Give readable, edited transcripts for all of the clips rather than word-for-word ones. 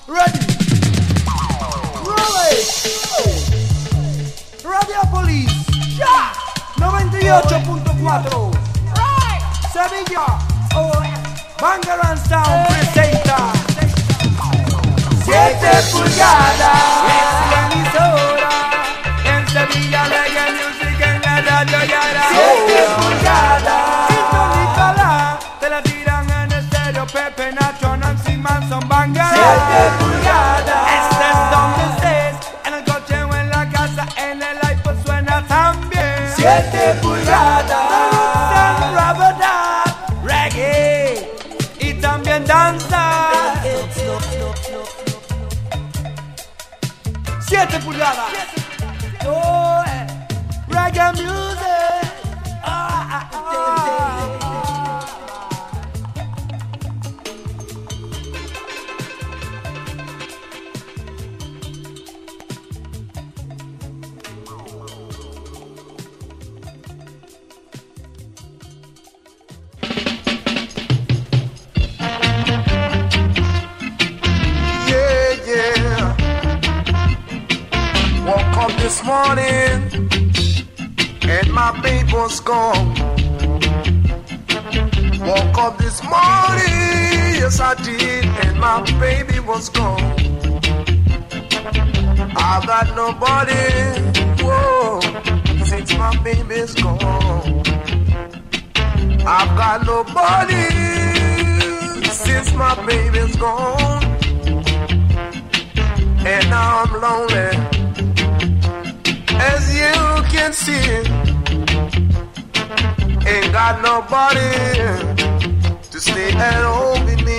Ready. Rolling. Radio Police. Ya. 98.4. Sevilla. Bangarang Sound presenta 7 pulgadas. Es la emisora. En Sevilla Reggae Music en la radio Yara. 7 pulgadas. Sintonízala. Te la tiran en estéreo. Pepe, Nacho, Nancy Manson, Bangarang. 7 pulgadas. Este es donde estés. En el coche o en la casa. En el iPod suena también. 7 pulgadas. Reggae y también danza. 7 pulgadas. Oh, reggae music. This morning, and my baby was gone. Woke up this morning, yes I did, and my baby was gone. I got nobody, whoa, since my baby's gone. I've got nobody, since my baby's gone. And now I'm lonely. As you can see, ain't got nobody to stay at home with me.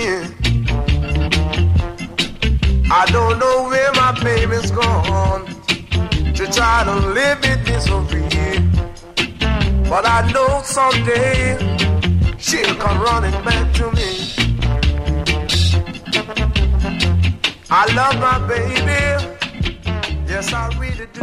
I don't know where my baby's gone to try to live in misery, but I know someday she'll come running back to me. I love my baby, yes I really do.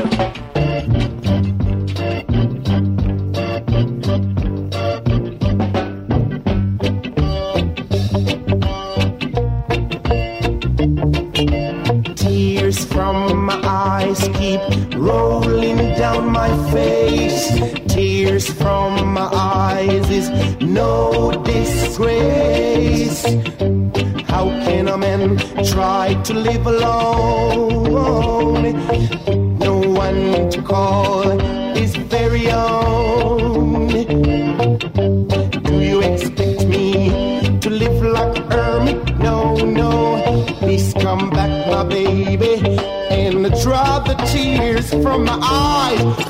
Tears from my eyes keep rolling down my face. Tears from my eyes is no disgrace. How can a man try to live alone? No one to call his very own. Do you expect me to live like a hermit? No, no. Please come back, my baby, and dry the tears from my eyes.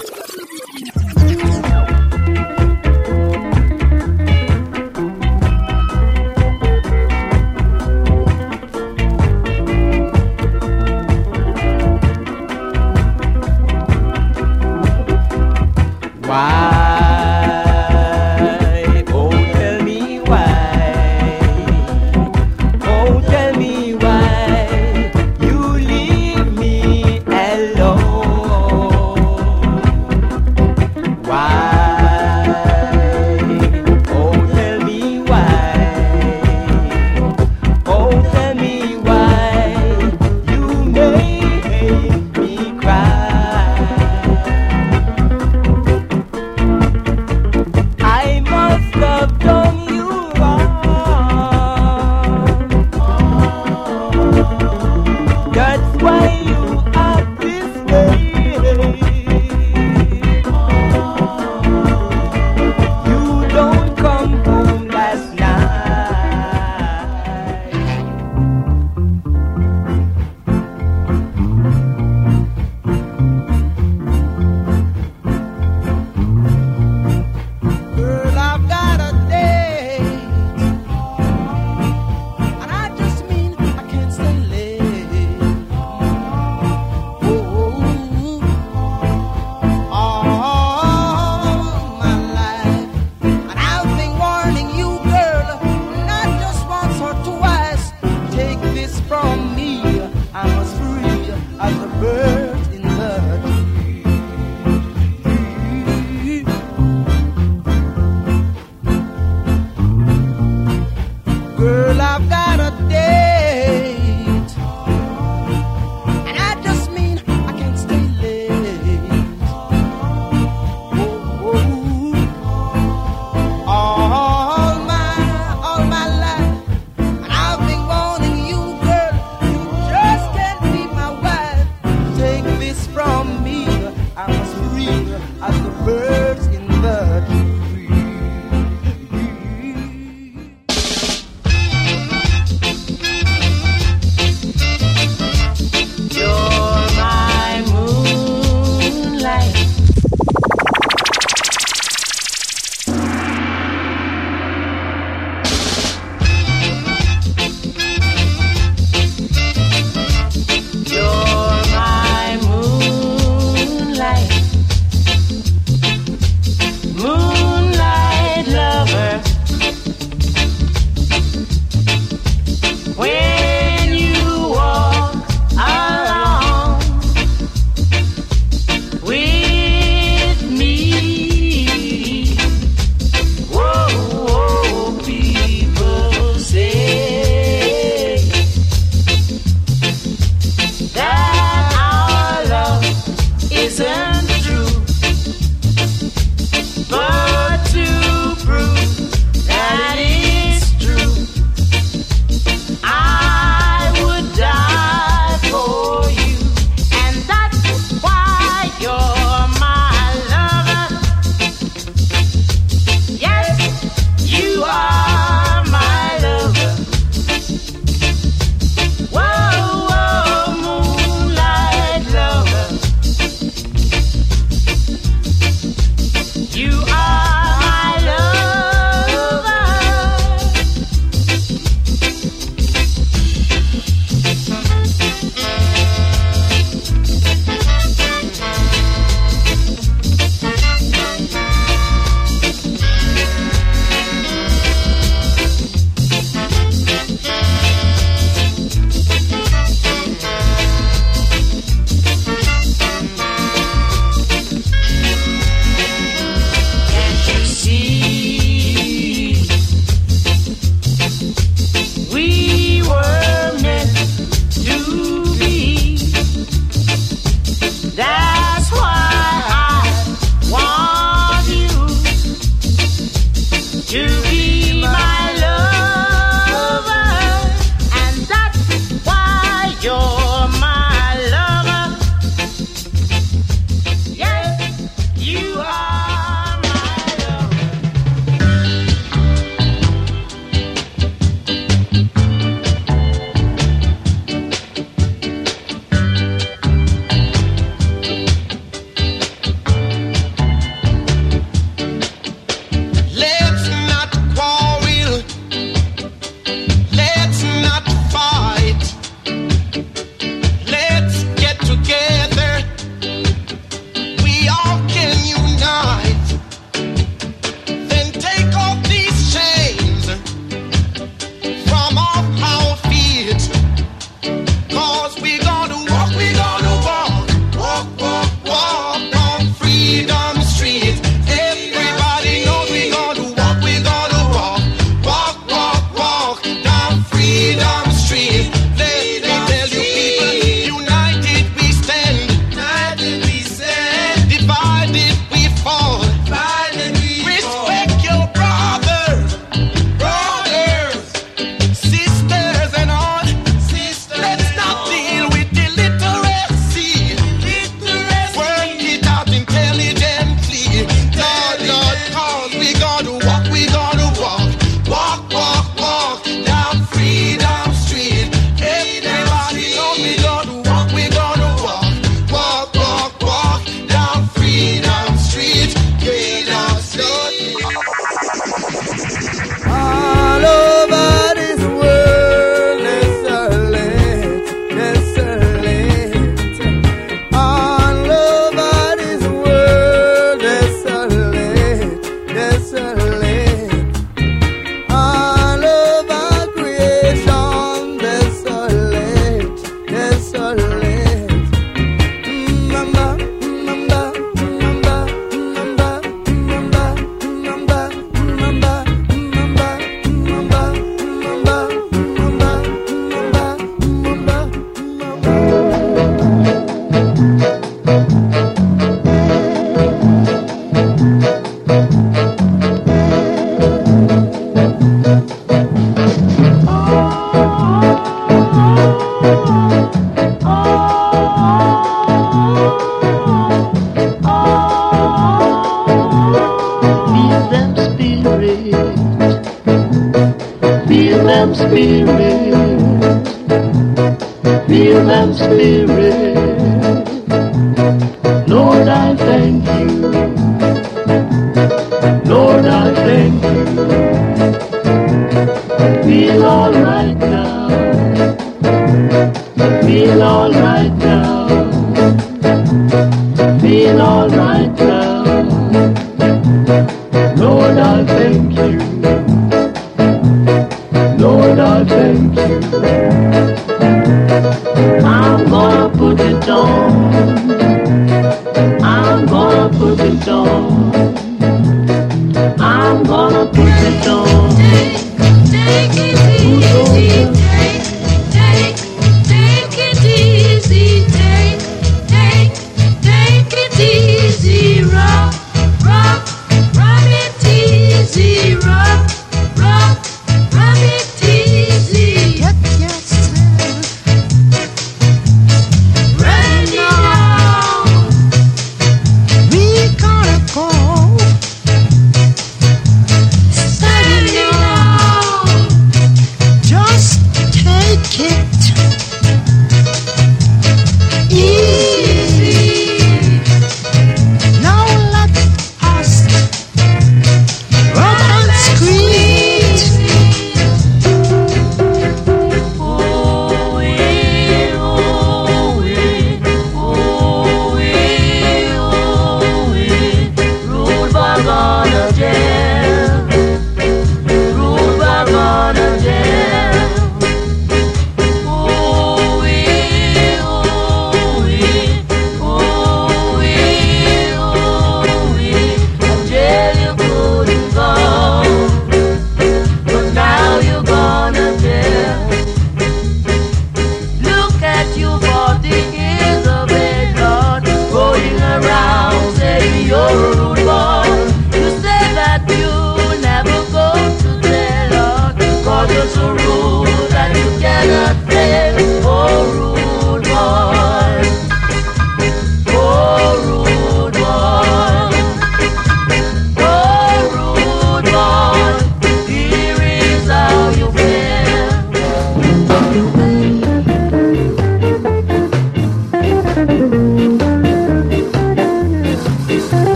Alone.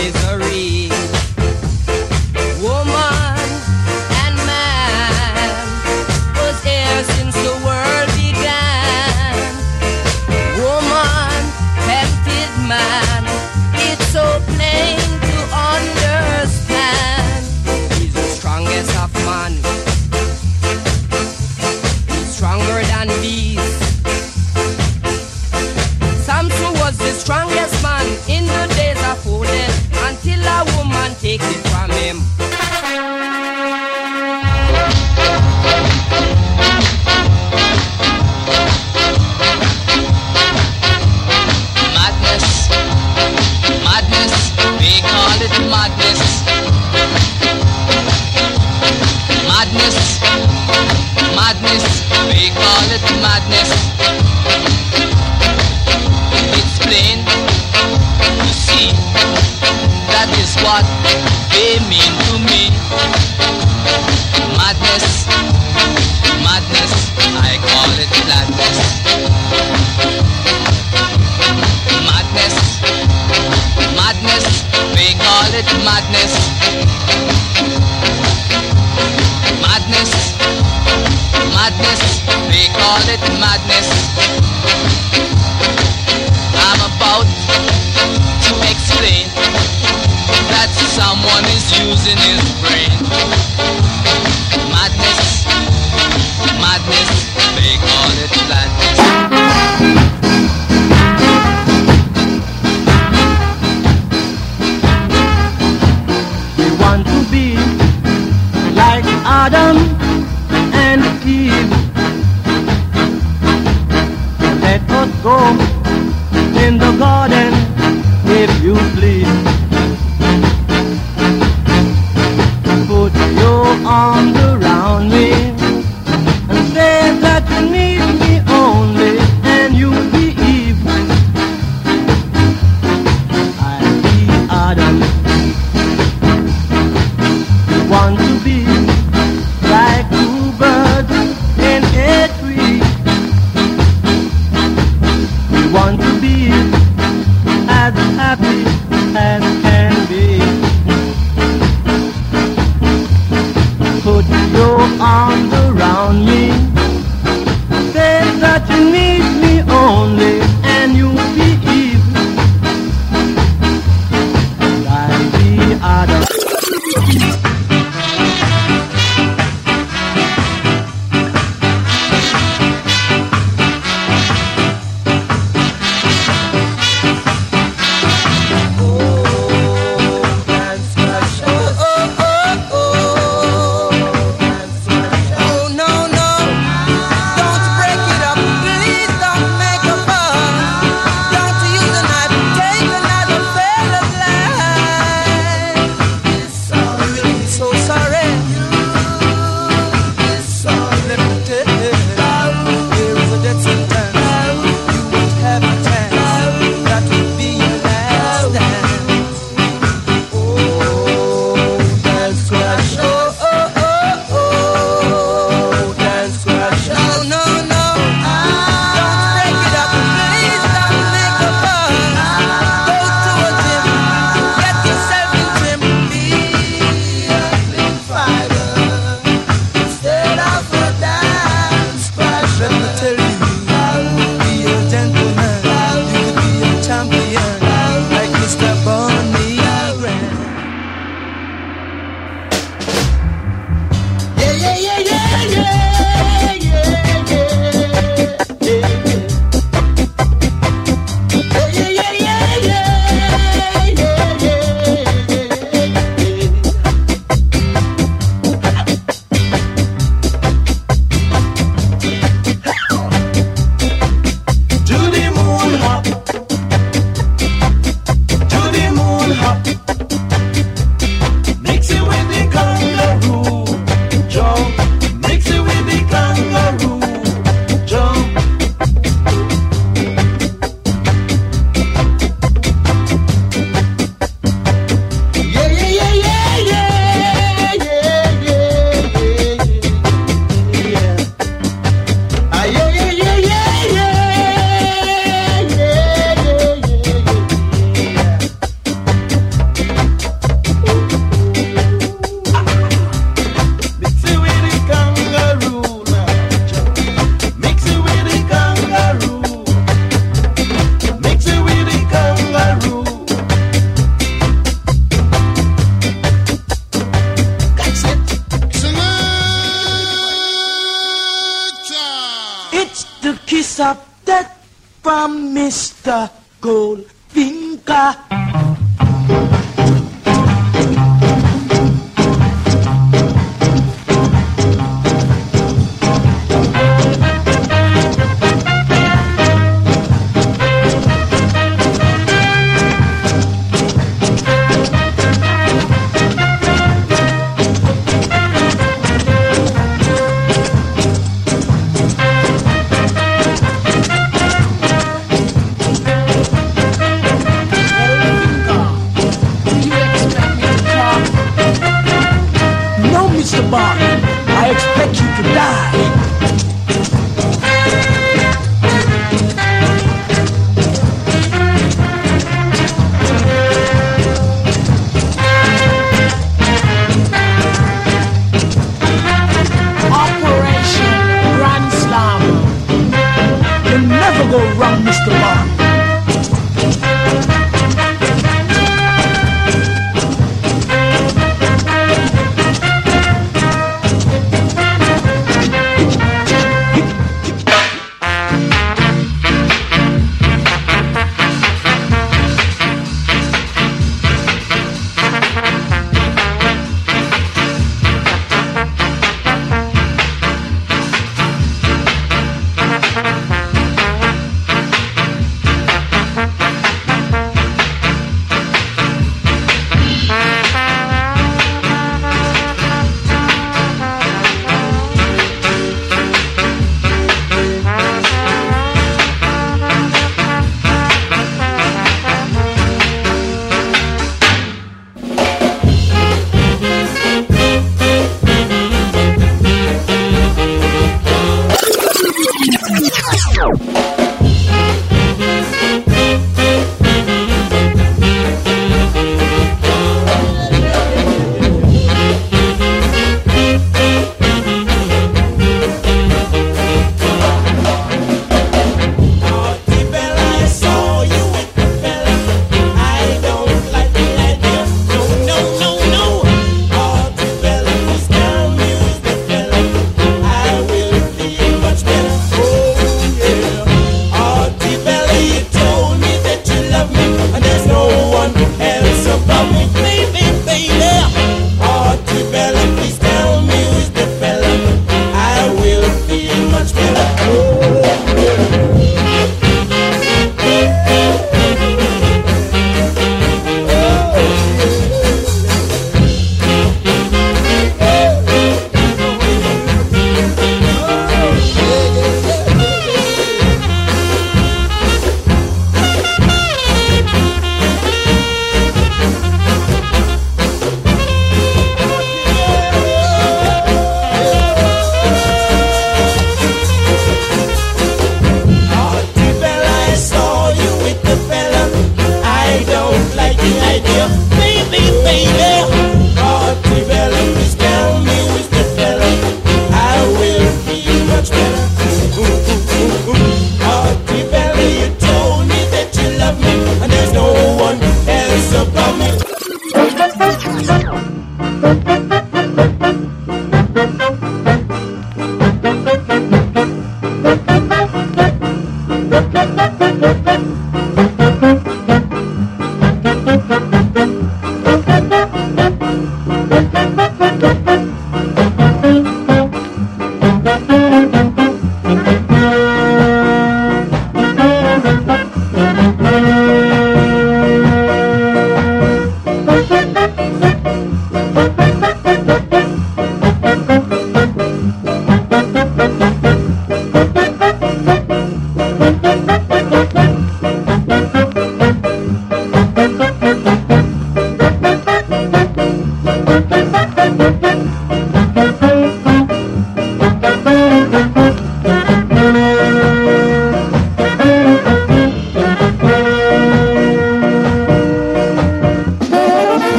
misery. Woman and man was here since the world began. Woman tempted man, it's so plain to understand. He's the strongest of man, he's stronger than bees. Samson was the strongest man in the days of old, until a woman takes it from him. Madness, madness, they call it madness. Madness, madness, they call it madness. It's plain to see, that is what they mean to me. Madness, madness, I call it madness. Madness, madness, they call it madness. Madness, madness, they call it madness. I'm about to explain that someone is using his brain. Madness, madness, they call it madness. We want to be like Adam and Eve. Let us go in the garden, if you please. Put your arms around me and say that you need me only, and you'll be Eve. I'll be Adam. We want to be like two birds in a tree. We want to be as happy as of death from Mr. Goldfinger.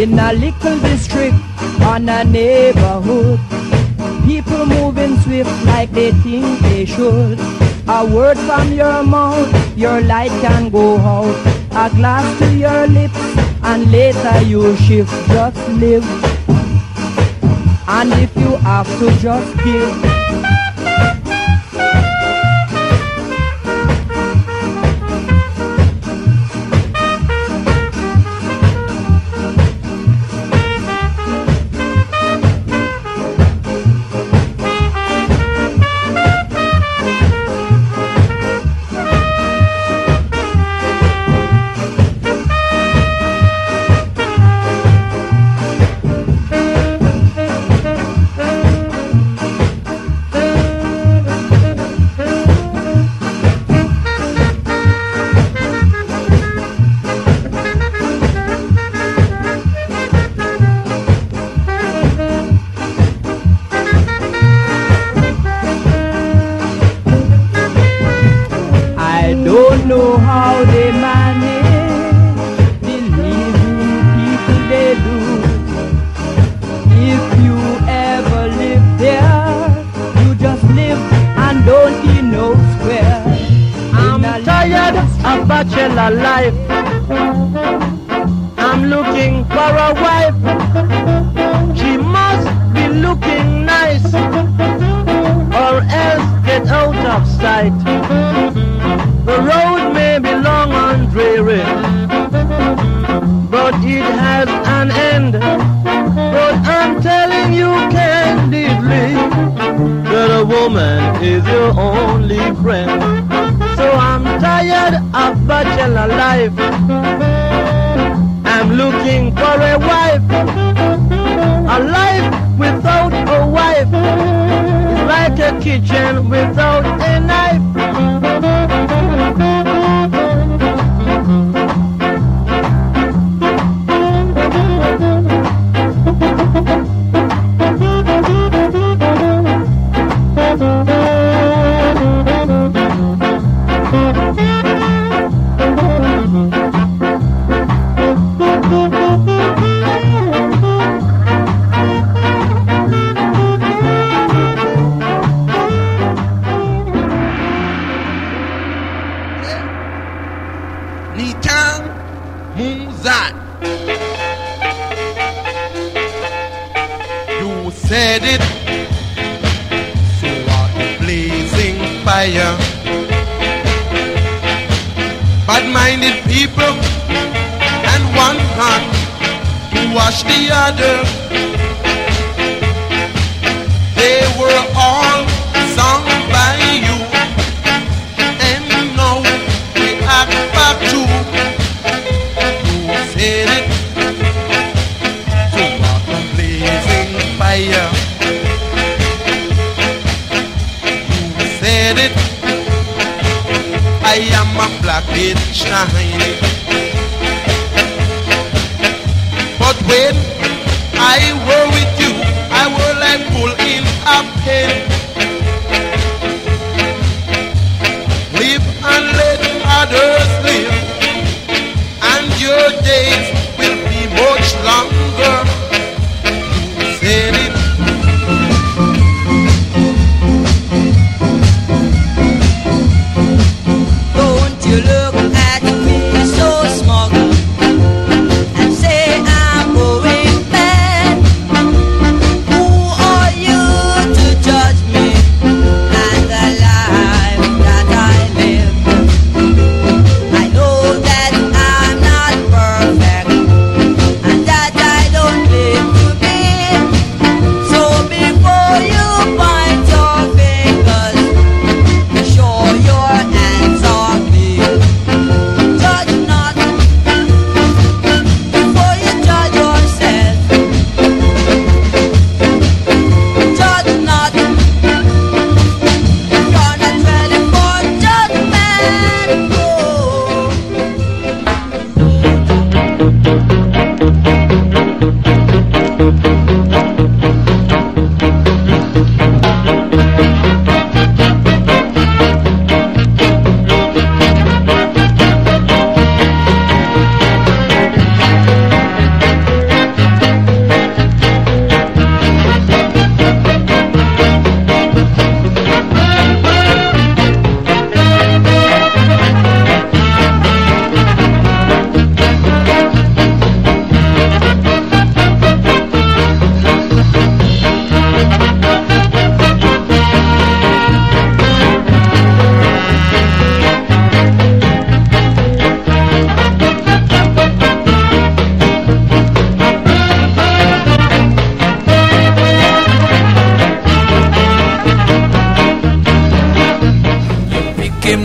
In a little district, on a neighborhood, people moving swift like they think they should. A word from your mouth, your light can go out. A glass to your lips, and later you shift. Just live, and if you have to, just give. Life. I'm looking for a wife. She must be looking nice, or else get out of sight. The road may be long and dreary, but it has an end. But I'm telling you candidly that a woman is your only friend. So I'm tired of bachelor life. I'm looking for a wife. A life without a wife is like a kitchen without a knife. Bad-minded people and one hand to wash the other. They were all sung by you, and now we act back to who said it. So what a blazing fire. Who said it? I am a black bitch shiny. But when I were with you, I were like bull in a pen. Live and let others live, and your days will be much longer. You said it. You look at me so smug and say I'm going mad. Who are you to judge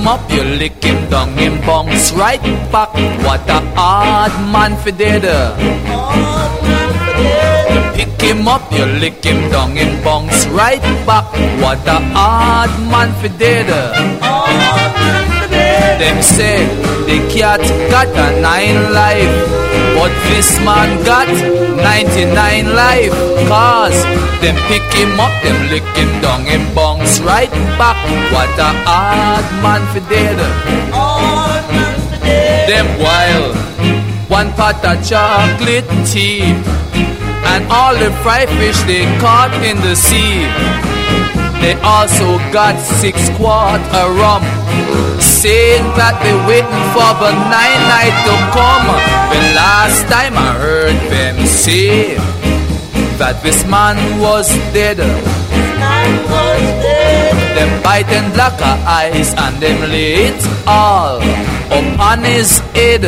up, you lick him down, him bounce right back. What a hard man for dead. You pick him up, you lick him down, him bounce right back. What a hard man for dead. Them say the cat got a 9 life, but this man got 99 life. Cause them pick him up, them lick him down, him bounce right back. What a hard man for dead. Them wild, one pot of chocolate tea, and all the fried fish they caught in the sea. They also got 6 quarts of rum, saying that they waiting for the 9 night to come. The last time I heard them say that this man was dead. Them biting black eyes and them lay it all upon his head.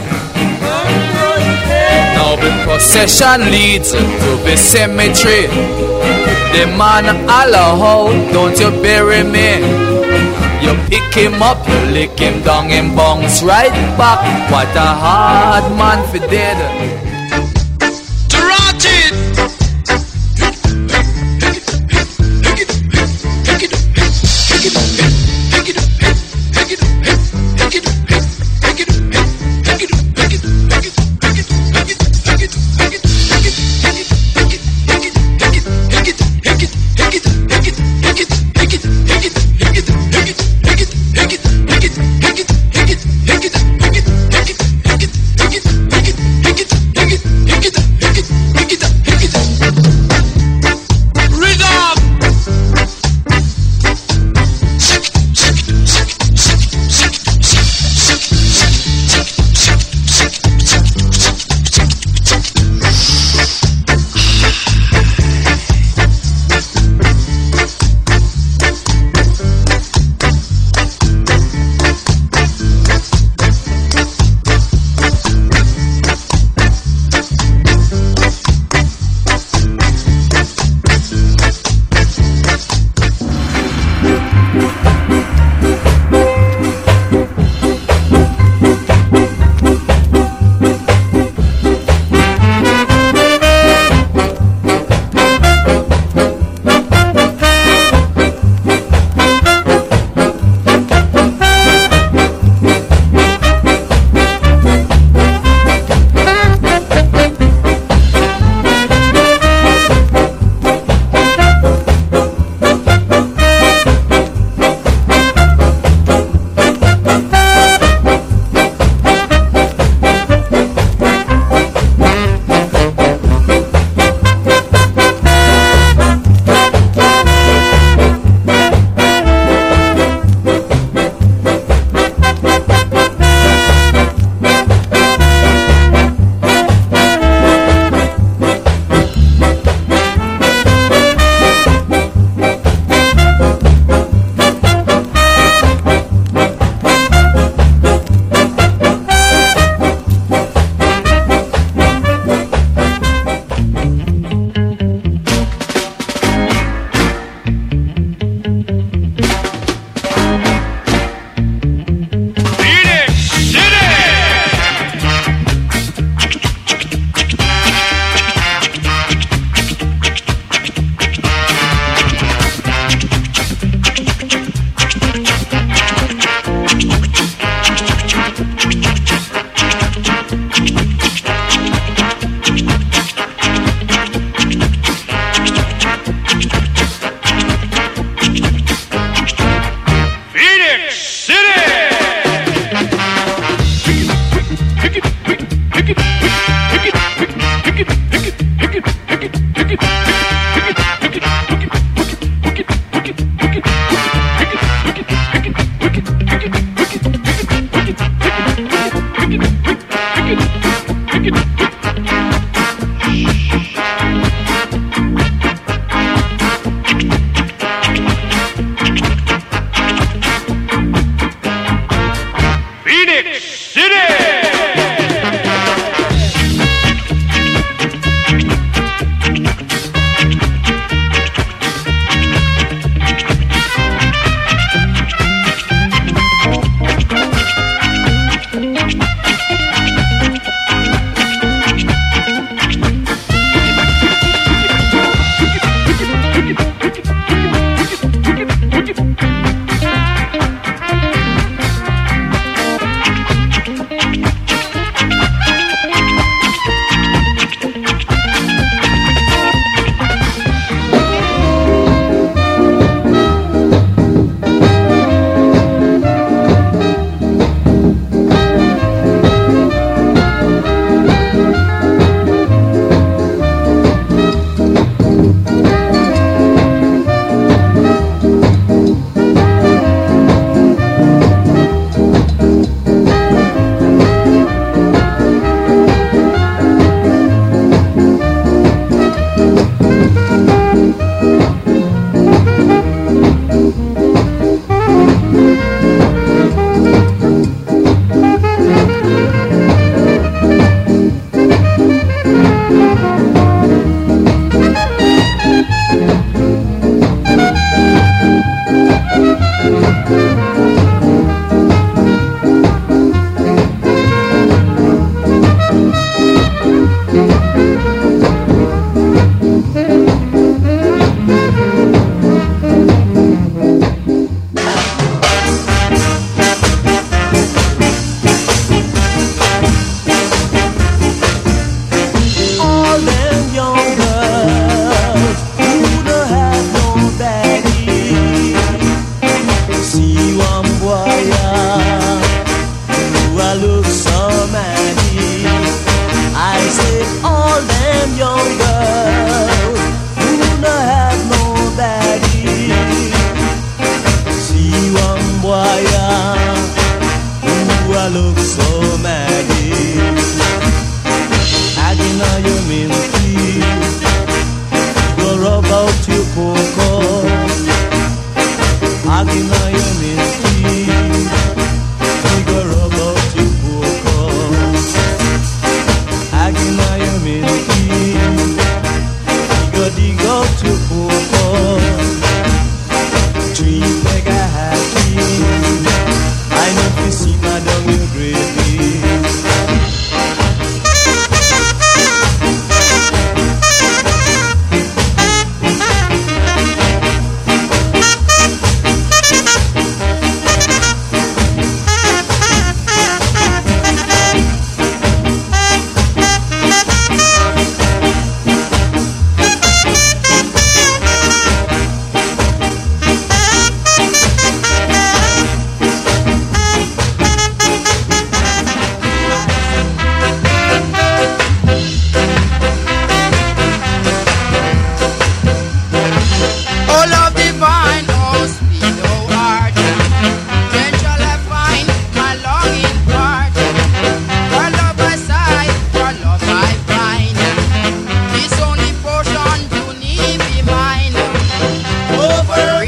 Now the procession leads to the cemetery. The man holler out, don't you bury me. You pick him up, you lick him down, him bounce right back. What a hard man for dead.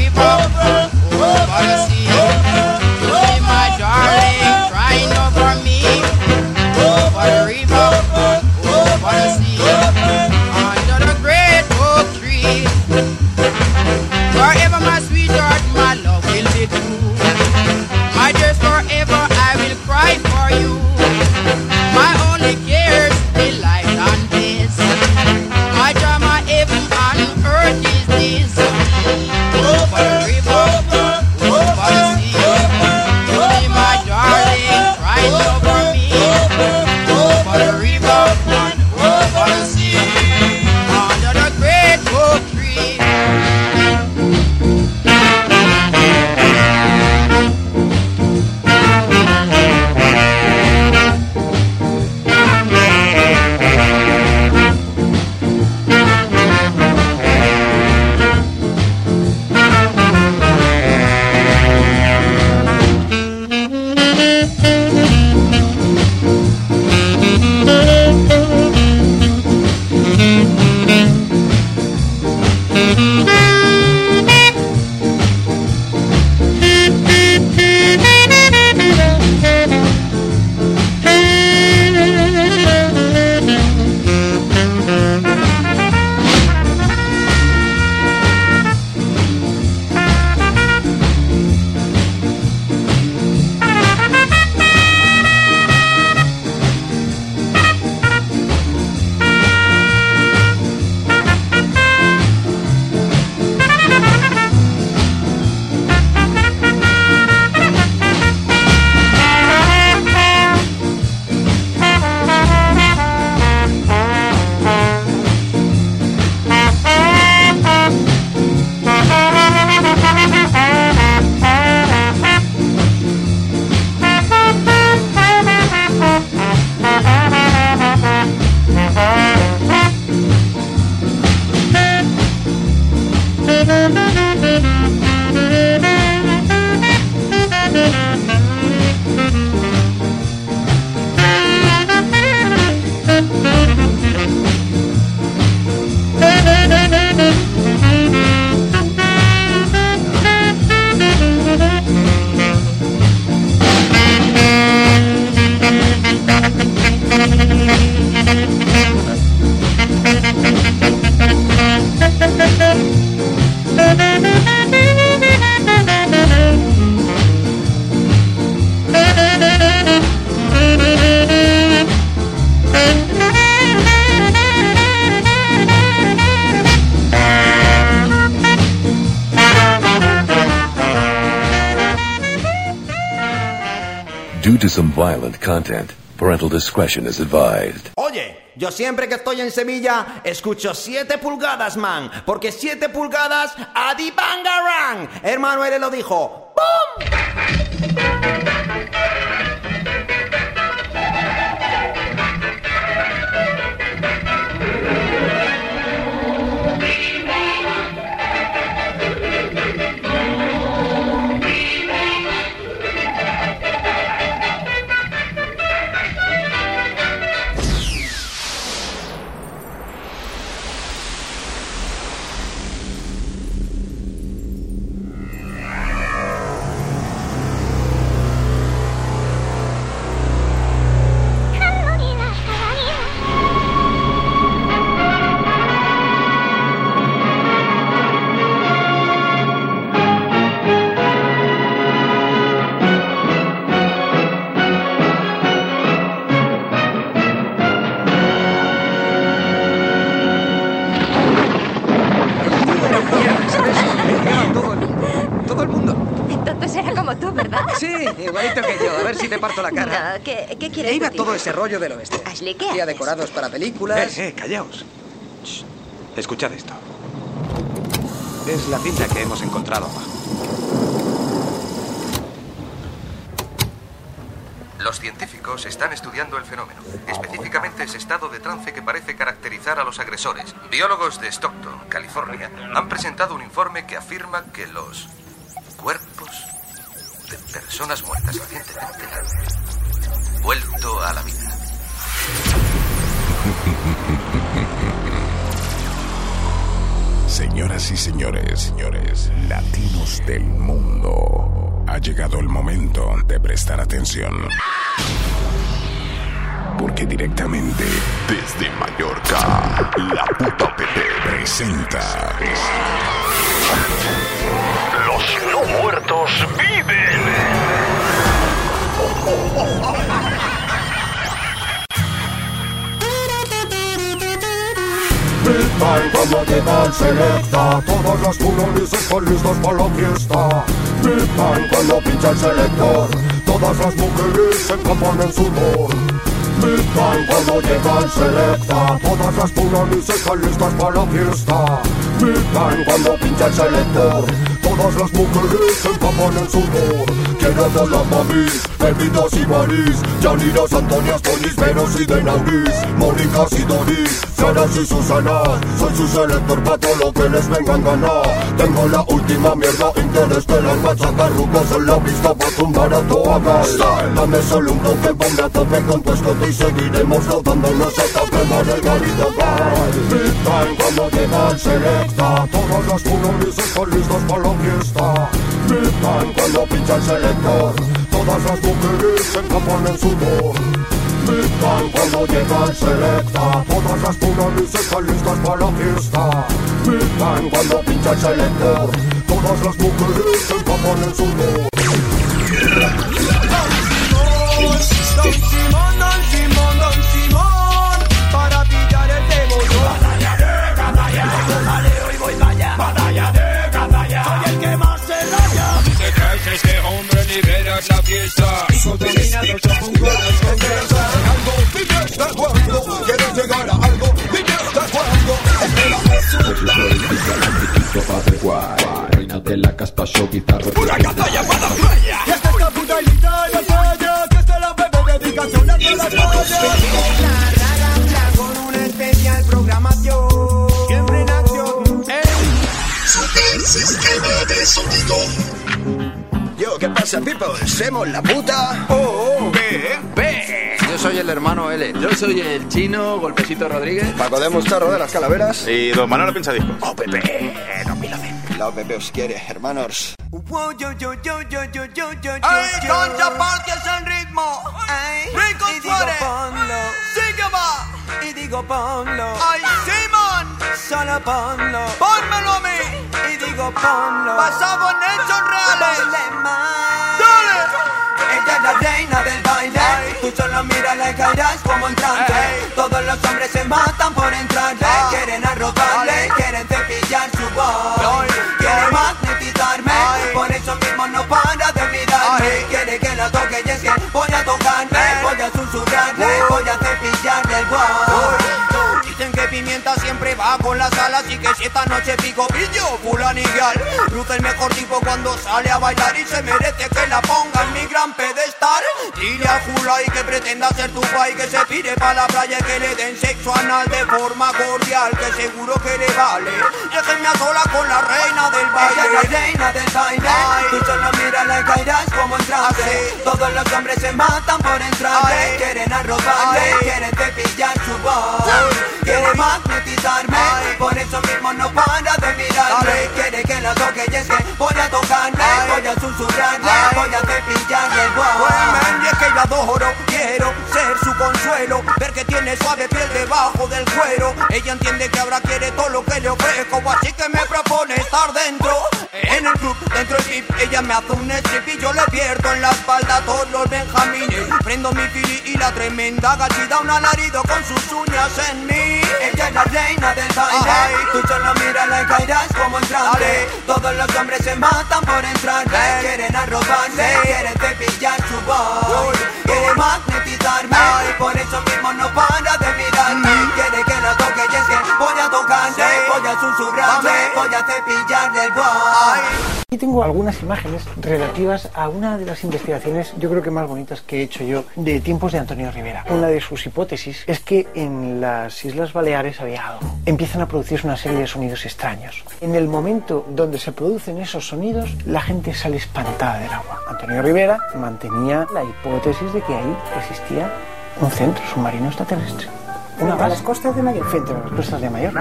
river, over the sea. You see my darling crying over me. Over the river, over the sea. Under the great oak tree. Forever my sweetheart, my love will be true. My dears, forever I will cry for you. My only cares, delight and bliss. My joy, my heaven on earth is this. Over the river, over the sea. You see my darling crying over me. Over the river, over the sea. Under the great oak tree. Due to some violent content, parental discretion is advised. Oye, yo siempre que estoy en Sevilla escucho 7 pulgadas, man, porque 7 pulgadas adibangarán. Hermano, él lo dijo. ¡Bum! Igualito que yo, a ver si te parto la cara. No, ¿qué quieres Iba decir? todo ese rollo del oeste. Ashley, ¿qué Hacía haces? decorados para películas. Callaos. Shh. Escuchad esto. Es la cinta que hemos encontrado abajo. Los científicos están estudiando el fenómeno, específicamente ese estado de trance que parece caracterizar a los agresores. Biólogos de Stockton, California, han presentado un informe que afirma que los cuerpos de personas muertas recientemente han vuelto a la vida. Señoras y señores, latinos del mundo, ha llegado el momento de prestar atención. Porque directamente desde Mallorca, La Puta Pepe presenta Los no muertos viven. Midnight cuando llega el selecta, todas las culones están listas para la fiesta. Midnight cuando pincha el selector, todas las mujeres se empapan en sudor. Midnight cuando llega el selecta, todas las culones están listas para la fiesta. Midnight cuando pincha el selector, todas las mujeres se empapan en sudor. Quiero todas las mamis, bebidas y marís, Yaniras, Antonias, Tonis, Veros y de Nauris, Mónicas y Doris, Saras y Susanas. Soy su selector pa' todo lo que les vengan ganar. Tengo la última mierda interestelar, machacar rucos en la pista pa' tumbar a todas. Dame solo un toque, ponme a tope con tu escote y seguiremos rodándonos hasta quemar el garito bar. Midnight cuando llega el selecta, todas las culones están listas pa' la fiesta. Midnight cuando pincha el selector, todas las mujeres se empapan en sudor. Midnight cuando llega el selecta, todas las culones están listas para la fiesta. Midnight cuando pincha el selector, todas las mujeres se empapan en sudor. Don Simón, para pillar el cebollón. Batalla, hoy voy vaya. Batalla, soy el que más se raya. Detrás de este hombre liberas la fiesta. Contaminados son gordos con grasa. Algo, vive hasta cuando quieres llegar a algo, vive hasta cuando. Reina de la caspa, show, guitarra. ¡Pura batalla para la playa! Y esta es la puta imitad de falla, que esta la bebé dedicación a todas las fallas. La rara con una especial programación. Siempre en acción. Super sistema de sonido. Yo, ¿qué pasa, people? ¿Semos la puta? B. Yo soy el hermano L. Yo soy el chino, Golpecito Rodríguez. Paco de Mostarro de las Calaveras. Y don Manolo Pinchadisco. Pepe, no pílame. La Pepe os quiere, hermanos. Ay, concha, porque es el ritmo. Rico Suárez. Sigue va. Y digo ponlo. Ay, Simón. Solo ponlo. Pónmelo a mí. Y digo ponlo. Basado en hechos reales. Dale. Ella es la reina del baile. Tú solo mírala y caerás como entrante. Todos los hombres se matan por entrarle. Quieren arrojarle, quieren cepillar su voz. Quiere magnetizarme, por eso mismo no para de mirarme. Quiere que la toque y es que voy a tocarle, voy a susurrarle, voy a cepillarle el voz. Dicen que pimienta siempre va con las alas y que si esta noche pico pillo, fulanigual. Luce el mejor tipo cuando sale a bailar y se merece que la ponga en mi gran pedestal. Dile a Jula y que pretenda ser tu guay, que se pire pa' la playa y que le den sexo anal de forma cordial, que seguro que le vale. Déjenme a sola con la reina del baile. Ella es la reina del baile. Tú solo mírala y caerás como entraste. Todos los hombres se matan por entrarle. Quieren arrobarle, quieren cepillar su voz. Quiere magnetizarme, por eso mismo no para de mirarme. Quiere que la toque y es que voy a tocarle, voy a susurrarle, voy a cepillarle el voz. Y es que yo adoro, quiero ser su consuelo, ver que tiene suave piel debajo del cuero. Ella entiende que ahora quiere todo lo que le ofrezco, así que me propone estar dentro. En el club, dentro del VIP, ella me hace un strip y yo le pierdo en la espalda a todos los benjamines. Prendo mi fili y la tremenda gachida un alarido con sus uñas en mí. Ella es la reina del baile. Tú solo mírala y caerás como entrante. Todos los hombres se matan por entrarle. Quieren arrobarle, quieren cepillar su voz. Quiere magnetizarme, por eso mismo no para de mirarme. Quiere que la toque y es que voy a tocarle, voy a susurrarle, voy a cepillarle el voz. Aquí tengo algunas imágenes relativas a una de las investigaciones, yo creo que más bonitas que he hecho yo, de tiempos de Antonio Rivera. Una de sus hipótesis es que en las Islas Baleares había algo. Empiezan a producirse una serie de sonidos extraños. En el momento donde se producen esos sonidos, la gente sale espantada del agua. Antonio Rivera mantenía la hipótesis de que ahí existía un centro submarino extraterrestre. Una más. ¿A las costas de Mayor? Frente a las costas de Mayor.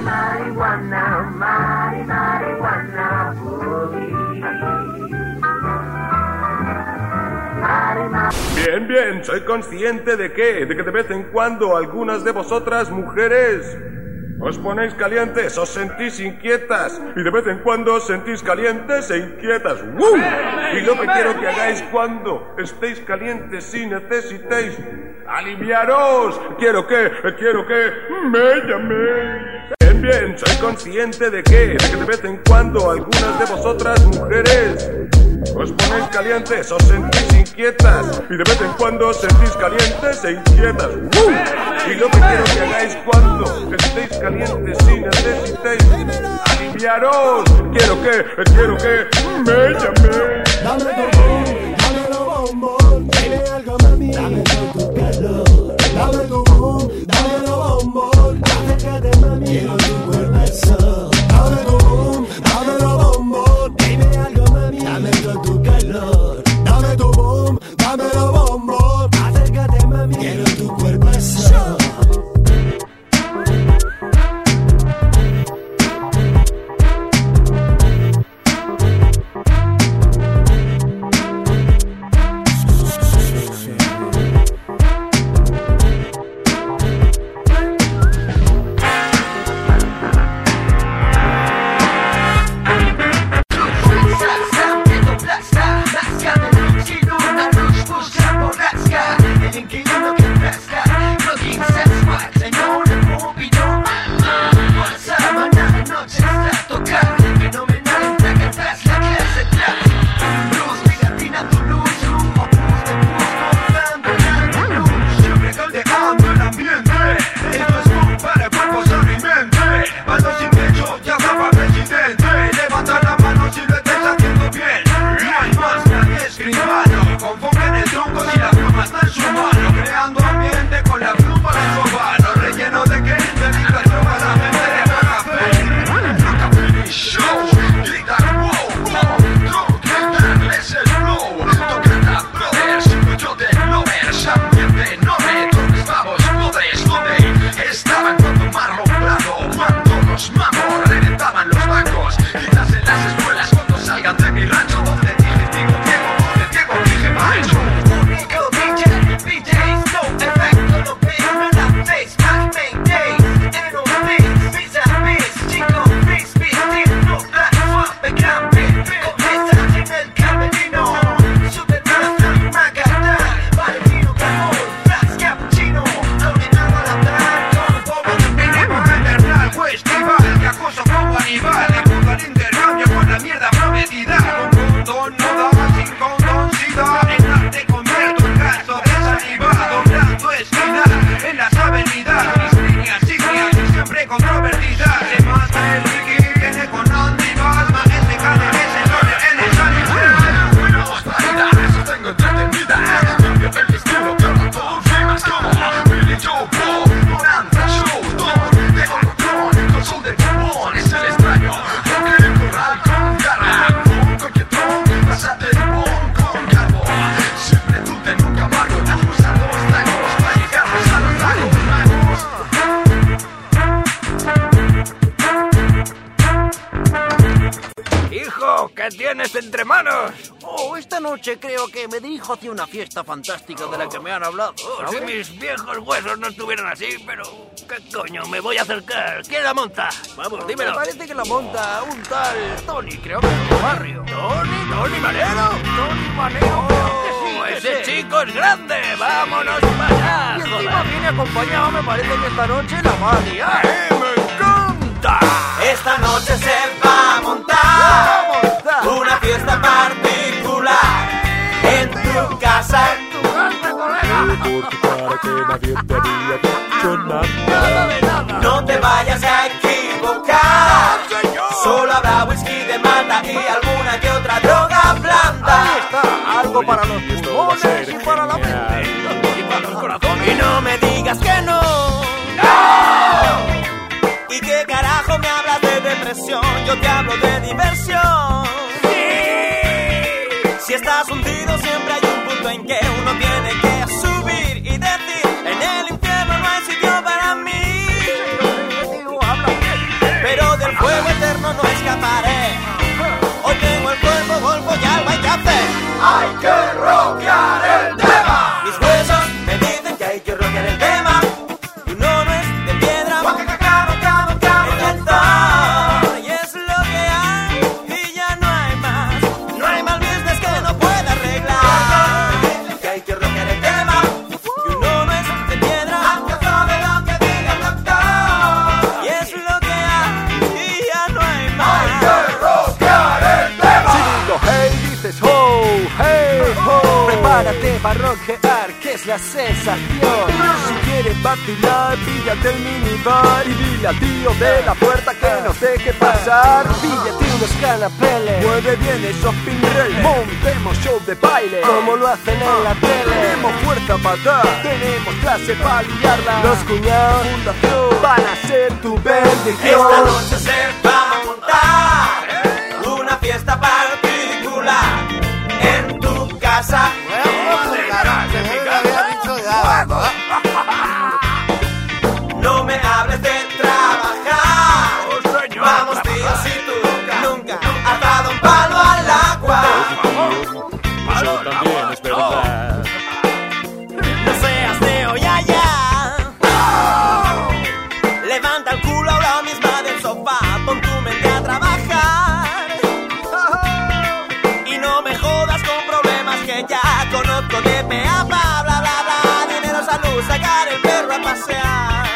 Bien, bien, soy consciente de que de vez en cuando algunas de vosotras mujeres os ponéis calientes, os sentís inquietas y de vez en cuando os sentís calientes e inquietas. ¡Woo! Y lo que quiero que hagáis cuando estéis calientes y necesitéis aliviaros, quiero que me llaméis. Bien, bien, soy consciente de que de vez en cuando algunas de vosotras mujeres os ponéis calientes, os sentís inquietas y de vez en cuando os sentís calientes e inquietas. Y lo que quiero que hagáis cuando estéis calientes y necesitéis aliviaros, quiero que me llaméis. Dámelo bombón, dime algo mami, dame tu calor. Dame tu boom, dámelo bombón, acércate mami, quiero tu cuerpazo. Dame tu boom, dámelo bombón, dime algo mami, dame tu calor. Dame tu boom, dámelo bombón, acércate mami, quiero tu cuerpazo. Creo que me dirijo hacia una fiesta fantástica de la que me han hablado. Si mis viejos huesos no estuvieran así, pero... ¿Qué coño? Me voy a acercar. ¿Quién la monta? Vamos, dímelo. Me parece que la monta un tal Tony, creo que es de barrio. ¿Tony Manero? ¡Tony Manero! ¡Ese chico es grande! ¡Vámonos para allá! Y encima viene acompañado, me parece que esta noche la va a liar. ¡Me encanta! Esta noche se va a montar una fiesta particular en tu casa, colega. Por tu cara que nadie te había dicho nada. No te vayas a equivocar. Solo habrá whisky de mata y alguna que otra droga blanda. Ahí está, algo para los pulmones y para la mente y para los corazones. Y no me digas que no. ¡No! ¿Y qué carajo me hablas de depresión? Yo te hablo de diversión. ¡Sí! Si estás hundido siempre hay un punto en que uno tiene que subir y decir: en el infierno no hay sitio para Prepárate para rockear, que es la sensación. Si quieres vacilar, píllate el minibar y dile al tío de la puerta que nos deje pasar. Píllate unos canapeles, mueve bien esos pinreles. Montemos show de baile, como lo hacen en la tele. Tenemos fuerza para dar, tenemos clase para liarla. Los cuñados fundación van a ser tu bendición. Esta noche se va a montar una fiesta particular en tu casa. No me hables de trabajar. Vamos tío, si tú nunca has dado un palo al agua. Eso también es verdad. No seas neoyaya. Levanta el culo ahora mismo del sofá, pon tu mente a trabajar. Y no me jodas con problemas que ya conozco de PA, bla bla bla bla. Dinero, salud, sacar el perro a pasear.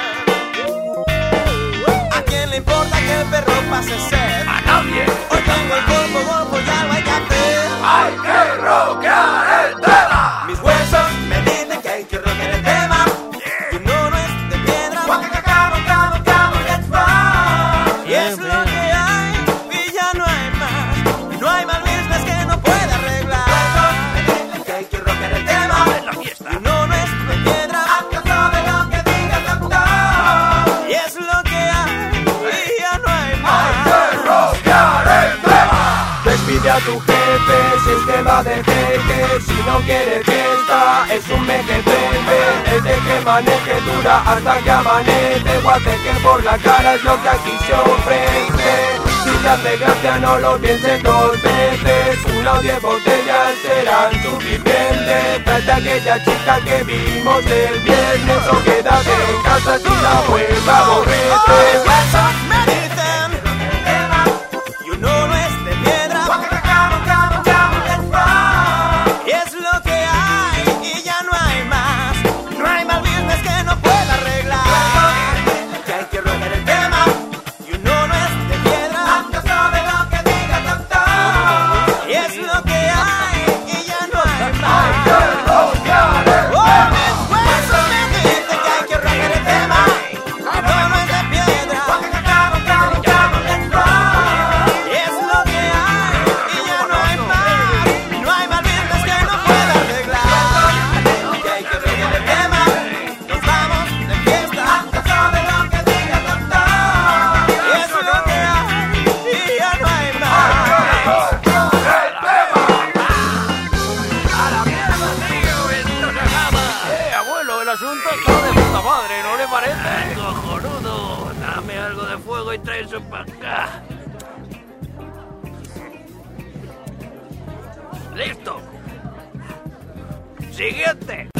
¿A quién le importa que el perro pase sed? A nadie. Hoy tengo el cuerpo golfo y algo hay que hacer. Hay que rockear el tema. Mis huesos me dicen que hay que rockear el tema. Tu no es de piedra. Let's rock. Y es lo que hay y ya no hay más. No hay más business que no pueda arreglar. Me dicen que hay que rockear el tema. Tu no es de piedra. ¿Acaso de lo que diga el doctor? Y es lo que hay y ya no hay más. Hay que rockear el tema. Despide a tu jefe si es que va de jeque. Si no quiere fiesta, es un mequetrefe. Es de que maneje dura hasta que amanece. Guate que por la cara es lo que aquí se ofrece. Si te hace gracia no lo pienses dos veces. 1 o 10 botellas serán suficientes. Trate a aquella chica que vimos el viernes. O quédate en casa si la vuelva aborrece. Me dicen y uno no es de piedra. Y es lo que hay y ya no hay más. No hay más business que no pueda arreglar. Que hay que rockear el tema y uno no es de piedra. ¿Acaso de lo que diga el doctor? Y es lo que hay y ya no hay más. Hay que rockear el tema. Eso me dicen que hay que rockear el tema y uno no es de piedra. Y es lo que hay y ya no hay más. No hay más business que no pueda arreglar. Que hay que rockear el tema. Nos vamos de fiesta. ¿Acaso de lo que diga el doctor? Y es lo que hay y ya no hay más. A la mierda, tío, esto se acaba. Abuelo, el asunto está de puta madre, ¿no le parece? Cojonudo, dame algo de fuego y trae eso para acá. ¡Listo! ¡Siguiente!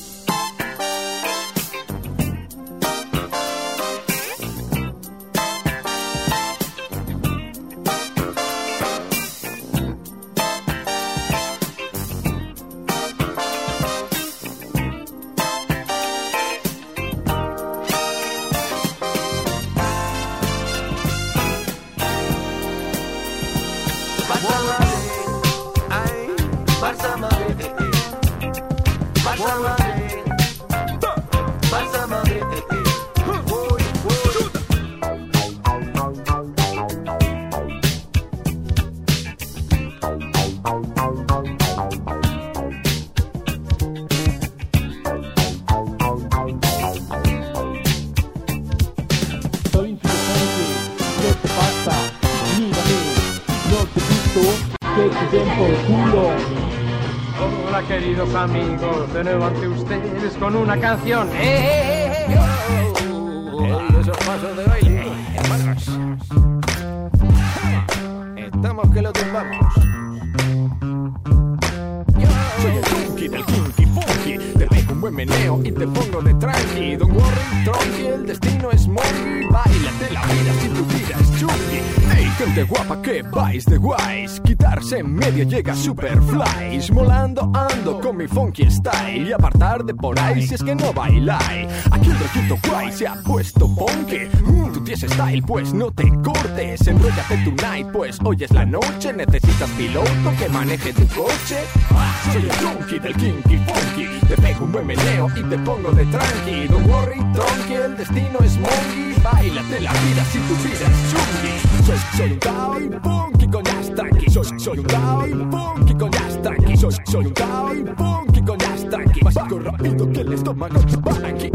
Barça Madrid, Barça Madrid, Barça Madrid, Soy interesante, ¿qué te pasa? Mírame, no te he visto, que te den por culo. Hola queridos amigos, de nuevo ante ustedes con una canción. Esos pasos de baile, hermanos. Estamos que lo tumbamos. Soy el funky del funky funky. Te pego un buen meneo y te pongo de tranqui. Don't worry, tronqui, el destino es monkey. Báilate la vida si tu vida es chunky. Hey, gente guapa que vais de guays. Quitarse en medio llega Superflies. Molando ando con mi funky style. Y apartar de por ahí si es que no bailáis. Aquí el rollito guay se ha puesto funky. Tú tienes style, pues no te cortes. Enróllate tonight, pues hoy es la noche. Necesitas piloto que maneje tu coche. Soy el junkie del kinky funky. Te pego un buen meneo y te pongo de tranqui. Don't worry, tronqui, el destino es monkey. Báilate la vida si tu vida es chunky. Soy un guy funky con jazz tranqui. Soy un guy funky con jazz tranqui. Soy un guy funky con jazz tranqui. Más rápido que el estómago tranqui.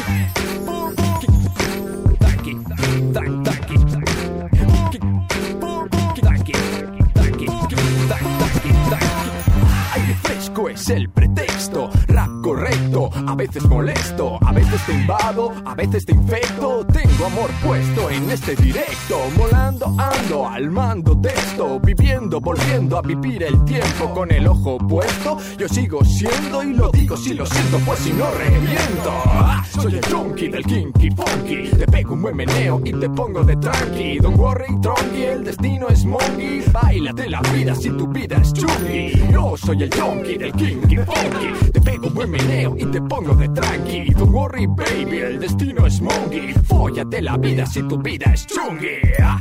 Aire fresco es el pretexto, rap correcto, a veces molesto, a veces te invado, a veces te infecto. Tengo amor puesto en este directo, molando ando al mando de esto, viviendo, volviendo a vivir el tiempo con el ojo puesto. Yo sigo siendo y lo digo si lo siento, pues si no reviento. Soy el junkie del kinky funky, te pego un buen meneo y te pongo de tranqui. Don't worry, tronqui, el destino es monkey. Báilate la vida si tu vida es chunky. Yo soy el junkie del kinky funky, te pego un buen meneo y te pongo de tranqui. Don't worry, baby, el destino es monkey. Fóllate la vida si tu vida és chunky.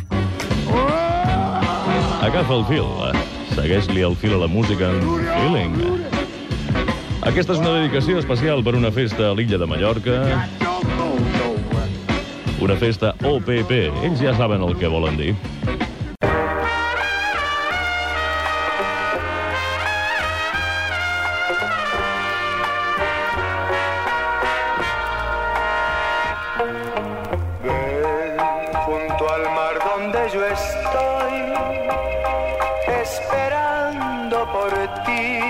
Agafa el fil, segueix-li el fil a la música en Feeling. Aquesta és una dedicació especial per una festa a l'illa de Mallorca. Una festa OPP. Ells ja saben el que volen dir. Yo estoy esperando por ti,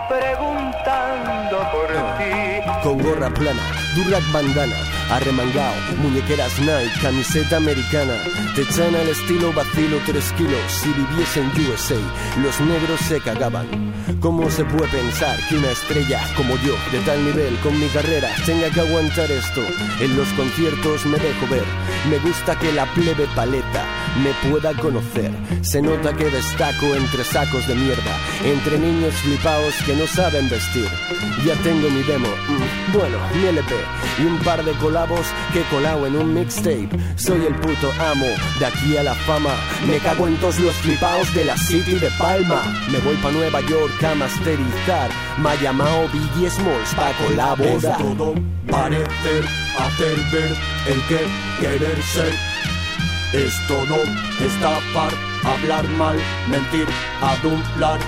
preguntando por ti. Con gorra plana, Durac bandana, arremangao, muñequeras Nike, camiseta americana. Te echan al estilo vacilo 3 kilos. Si viviese en USA, los negros se cagaban. ¿Cómo se puede pensar que una estrella como yo, de tal nivel con mi carrera, tenga que aguantar esto? En los conciertos me dejo ver. Me gusta que la plebe paleta me pueda conocer. Se nota que destaco entre sacos de mierda, entre niños flipaos que no saben vestir. Ya tengo mi demo, bueno, mi LP y un par de colabos que he colado en un mixtape. Soy el puto amo, de aquí a la fama. Me cago en todos los flipaos de la City de Palma. Me voy pa' Nueva York a masterizar. Me ha llamado Biggie Smalls pa' colaborar. Es todo parecer, hacer ver el que querer ser. Es todo estafar, hablar mal, mentir, adular.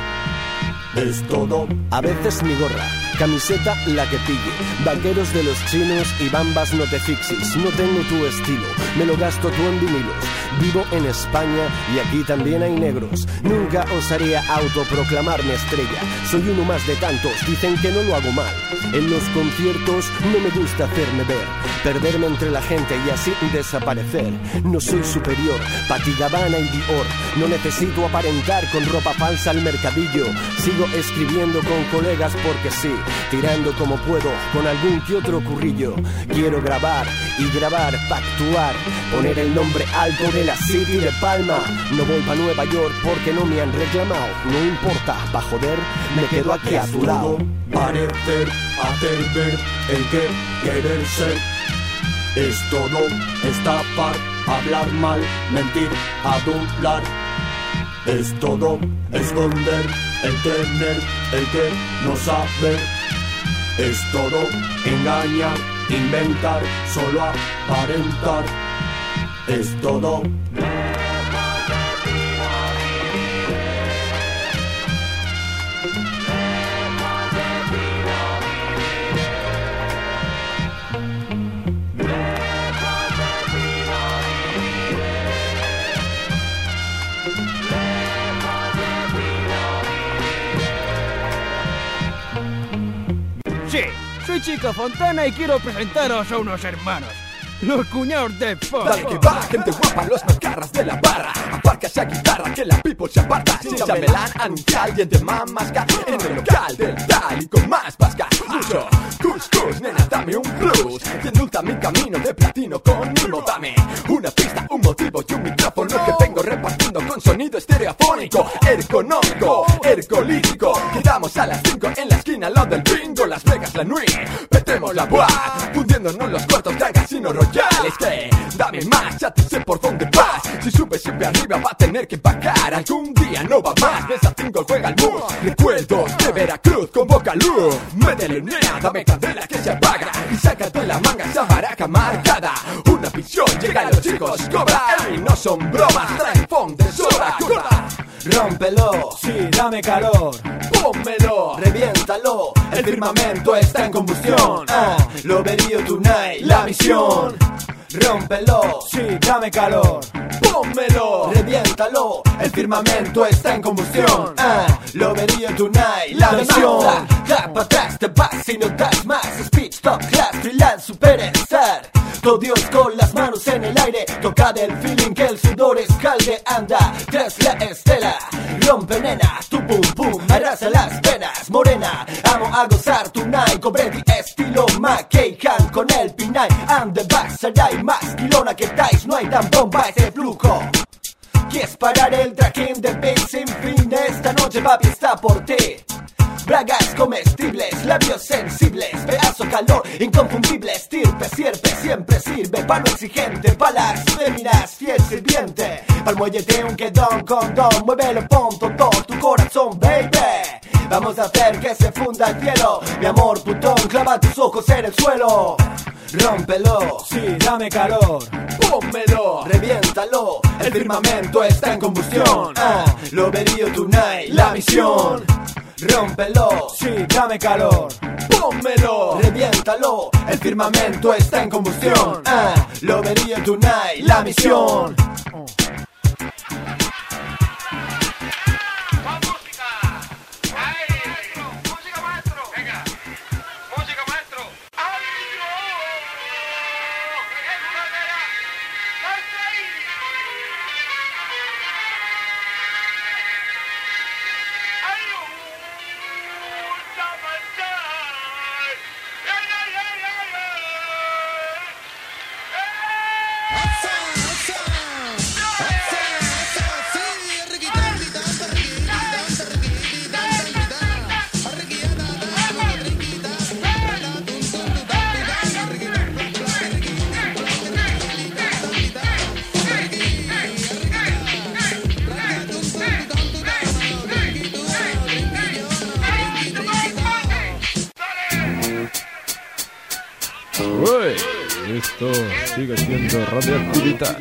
Es todo. A veces mi gorra, camiseta la que pille, vaqueros de los chinos y bambas no te fixis. No tengo tu estilo, me lo gasto tú en vinilos. Vivo en España y aquí también hay negros. Nunca osaría autoproclamarme estrella. Soy uno más de tantos, dicen que no lo hago mal. En los conciertos no me gusta hacerme ver, perderme entre la gente y así desaparecer. No soy superior, Patti Gabbana y Dior. No necesito aparentar con ropa falsa al mercadillo. Sigo escribiendo con colegas porque sí, tirando como puedo con algún que otro currillo. Quiero grabar y grabar pa' actuar, poner el nombre alto de la City de Palma. No voy pa' Nueva York porque no me han reclamado. No importa, pa' joder, me quedo aquí a tu lado. Parecer, hacer ver el que querer ser. Es todo estafar, hablar mal, mentir, adular. Es todo esconder, el tener, el que no saber. Es todo engañar, inventar, solo aparentar. Es todo. Sí, soy Chico Fontana y quiero presentaros a unos hermanos, los cuñados de Fox. Dale que va, gente guapa, los mascarras de la barra. Aparca esa guitarra que la people se aparta. Si ya me la han anunciado y en de mamasca en el local del tal y con más vasca. Mucho cuscús, nena, dame un plus. Y endulza mi camino de platino con mimo. Dame una pista, un motivo y un micrófono que vengo repartiendo con con sonido estereofónico, ergonómico, ergolítico. Quedamos a las 5 en la esquina al lado del bingo, Las Vegas, la Nuit, metemos la boa, fundiéndonos los cuartos de Casino Royale. Es que dame más, ya te sé por dónde vas. Si subes siempre arriba va a tener que pagar. Algún día no va más, esa 5 juega el mus. Recuerdos de Veracruz con boca luz. Métele nena, dame candela que se apaga. Y sácate la manga esa baraja marcada. Una visión, llegan los chicos, cobra. Ey, no son bromas, traen fond de sobra, corta. Rómpelo, sí, dame calor. Pónmelo, reviéntalo. El firmamento está en combustión. Lo vería tonight, la misión. Rómpelo, sí, dame calor. Pónmelo, reviéntalo. El firmamento está en combustión. Lo vería tonight, la misión. Da para atrás, te vas y no das más. Speech, top class, freelance, superstar. Todo Dios con las manos en el aire. Toca del feeling que el sudor escalde. Anda, tras la estela. Rompe nena, tu pum pum, arrasa las venas. Morena, amo a gozar tonight. Cobreti estilo McKay Han con el Pinay. And the Baxaray, más kilona que dais. No hay tan bomba ese flujo. ¿Quieres parar el tracking de beat sin fin? Esta noche papi está por ti. Bragas comestibles, labios sensibles, pedazo calor, inconfundible, estirpe, sierpe, siempre sirve, palo exigente, palas féminas, fiel sirviente, pa'l muellete un quedón, condón, muévelo, pon todo tu corazón, baby. Vamos a hacer que se funda el cielo, mi amor putón, clava tus ojos en el suelo. Rómpelo, sí, dame calor. Pónmelo, reviéntalo. El firmamento está en combustión. Lo vería tonight, la misión. Rómpelo, sí, dame calor. Pónmelo, reviéntalo. El firmamento está en combustión. Lo vería tonight, la misión. Esto sigue siendo Radioactividad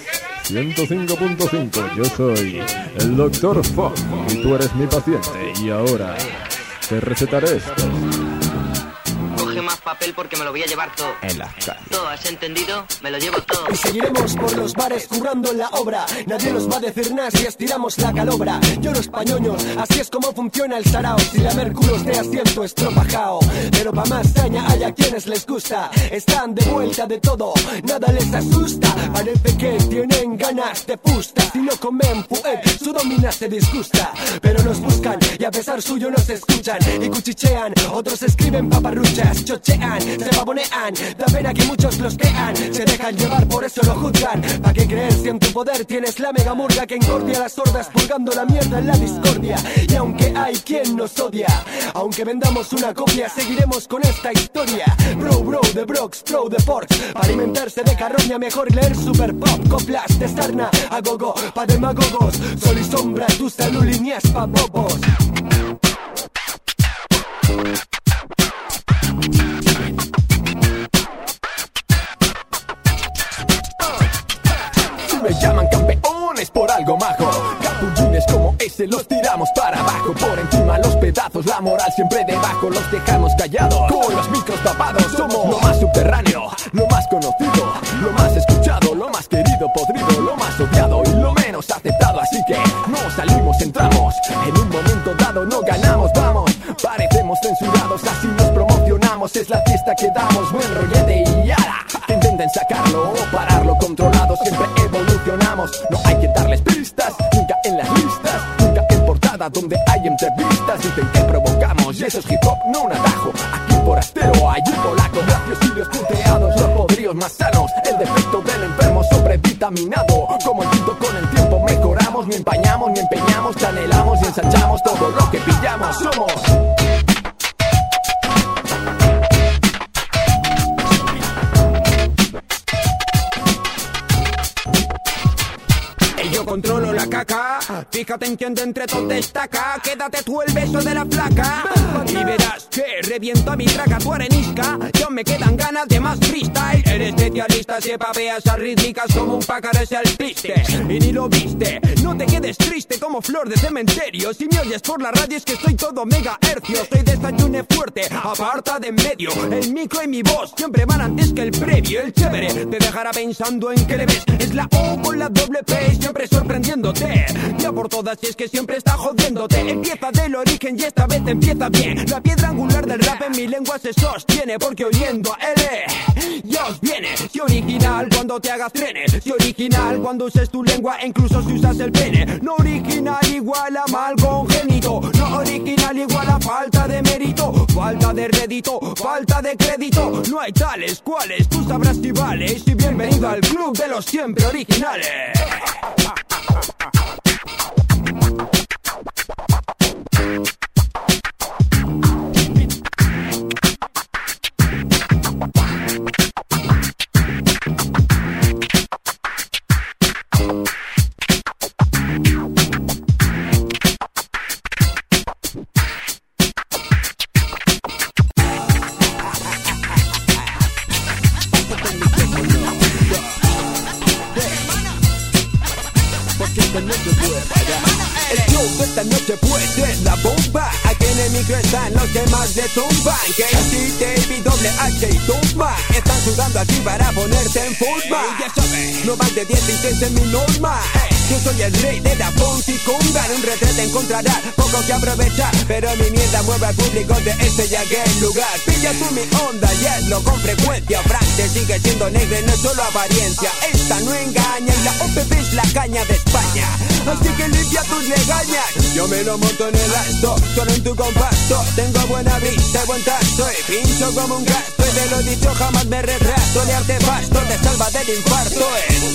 105.5. Yo soy el Dr. Fogg y tú eres mi paciente. Y ahora te recetaré esto. Coge más papel porque me lo voy a llevar todo. En las calles. ¿Todo has entendido? Me lo llevo todo. Y seguiremos por los bares currando en la obra. Nadie nos va a decir nada si estiramos la calobra. Yo los pañoños, así es como funciona el sarao. Si la mercuros de asiento estropajao. Pero pa' más daña hay a quienes les gusta. Están de vuelta de todo, nada les asusta. Parece que tienen ganas de pusta. Si no comen fuet, su domina se disgusta. Pero nos buscan y a pesar suyo nos escuchan. Y cuchichean, otros escriben paparruchas. Chochean, se babonean, da pena que muchos los crean. Se dejan llevar, por eso lo juzgan. ¿Pa' qué creer si en tu poder tienes la mega murga que engordia a las sordas purgando la mierda en la discordia? Y aunque hay quien nos odia, aunque vendamos una copia, seguiremos con esta historia. Bro, de Brox, pro de Porks. Para alimentarse de carroña mejor leer Super Pop. Coplas de sarna a gogo, pa' demagogos. Sol y sombra, tu salud, líneas pa' bobos. Me llaman campeones por algo majo. Capullines como ese los tiramos para abajo. Por encima los pedazos, la moral siempre debajo. Los dejamos callados, con los micros tapados. Somos lo más subterráneo, lo más conocido, lo más escuchado, lo más querido, podrido, lo más odiado y lo menos aceptado. Así que no salimos, entramos. En un momento dado no ganamos, vamos. Parecemos censurados, así nos promocionamos. Es la fiesta que damos, buen rollete y yara. Intenten sacarlo o pararlo controlado. Siempre evolucionamos, no hay que darles pistas. Nunca en las listas, nunca en portada donde hay entrevistas. Dicen que provocamos y eso es hip hop, no un atajo. Aquí forastero, allí polaco. Graciosilios punteados, los podridos más sanos. El defecto del enfermo sobrevitaminado. Como el tinto con el tiempo mejoramos. ni empañamos, ni empeñamos, ni anhelamos, ni ensanchamos todo lo que pillamos. Somos yo controlo la caca, fíjate en quién de entre todos destaca. Quédate tú el beso de la flaca y verás que reviento a mi traca tu arenisca. Yo me quedan ganas de más freestyle. Eres especialista si papeas arrítmicas como un pájaro ese alpiste. Y ni lo viste, no te quedes triste como flor de cementerio. Si me oyes por la radio es que estoy todo mega hercio. Soy desayune fuerte, aparta de en medio. El micro y mi voz siempre van antes que el previo. El chévere te dejará pensando en qué le ves. Es la O con la doble P, siempre sorprendiéndote. Ya por todas y es que siempre está jodiéndote. Empieza del origen y esta vez empieza bien. La piedra angular del rap en mi lengua se sostiene, porque oyendo a L ya os viene. Si original cuando te hagas trenes, si original cuando uses tu lengua e incluso si usas el pene. No original igual a mal congénito, no original igual a falta de mérito, falta de rédito, falta de crédito. No hay tales cuales, tú sabrás si vales. Y bienvenido al club de los siempre originales. El show de esta noche puede ser la bomba. Aquí en el micro están los demás de tumba. KC, David, Doble H y Tumba están sudando aquí para ponerte en forma. Ya sabes, no más de 10 intentos en mi norma. Yo soy el rey de la funky conga. En un retrete encontrarás poco que aprovechar, pero mi mierda mueve al público de este y aquel lugar. Pilla tú mi onda y hazlo con frecuencia. Frank te sigue siendo negro y no es solo apariencia. Esta no engaña y la OPP es la caña de España. Así que limpia tus legañas. Yo me lo monto en el acto, solo en tu compacto. Tengo buena vista y buen tacto y pincho como un gasto. Y de lo dicho jamás me retraso. El artefacto te salva del infarto.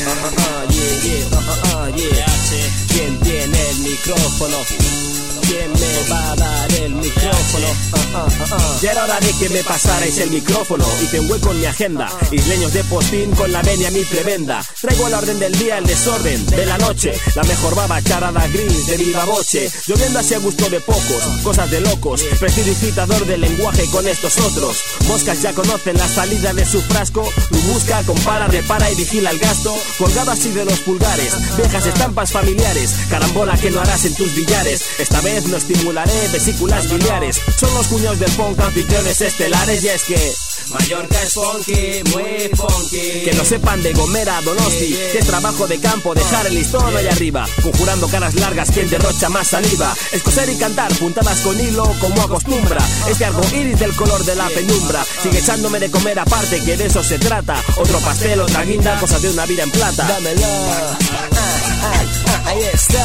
¿Quién tiene el micrófono? ¿Quién me va a dar el micrófono? Ya era hora de que me pasarais el micrófono. Hice un hueco en mi agenda, isleños de postín con la venia mi prebenda. Traigo al orden del día el desorden de la noche, la mejor baba charada gris de viva voce. Lloviendo así a gusto de pocos, cosas de locos. Prestidigitador del lenguaje con estos otros. Moscas ya conocen la salida de su frasco. Tú busca, compara, repara y vigila el gasto. Colgado así de los pulgares, viejas estampas familiares. Carambola que no harás en tus billares. Esta vez no estimularé vesículas biliares. Son los cuñados del punk anfitriones estelares. Y es que Mallorca es funky, muy funky. Que no sepan de Gomera, Donosti, que es trabajo de campo, dejar el listón allá arriba. Conjurando caras largas, quien derrocha más saliva. Escocer y cantar, puntadas con hilo como acostumbra. Este arco iris del color de la penumbra. Sigue echándome de comer aparte, que de eso se trata. Otro pastel, otra guinda, cosas de una vida en plata. Dámelo, ahí está.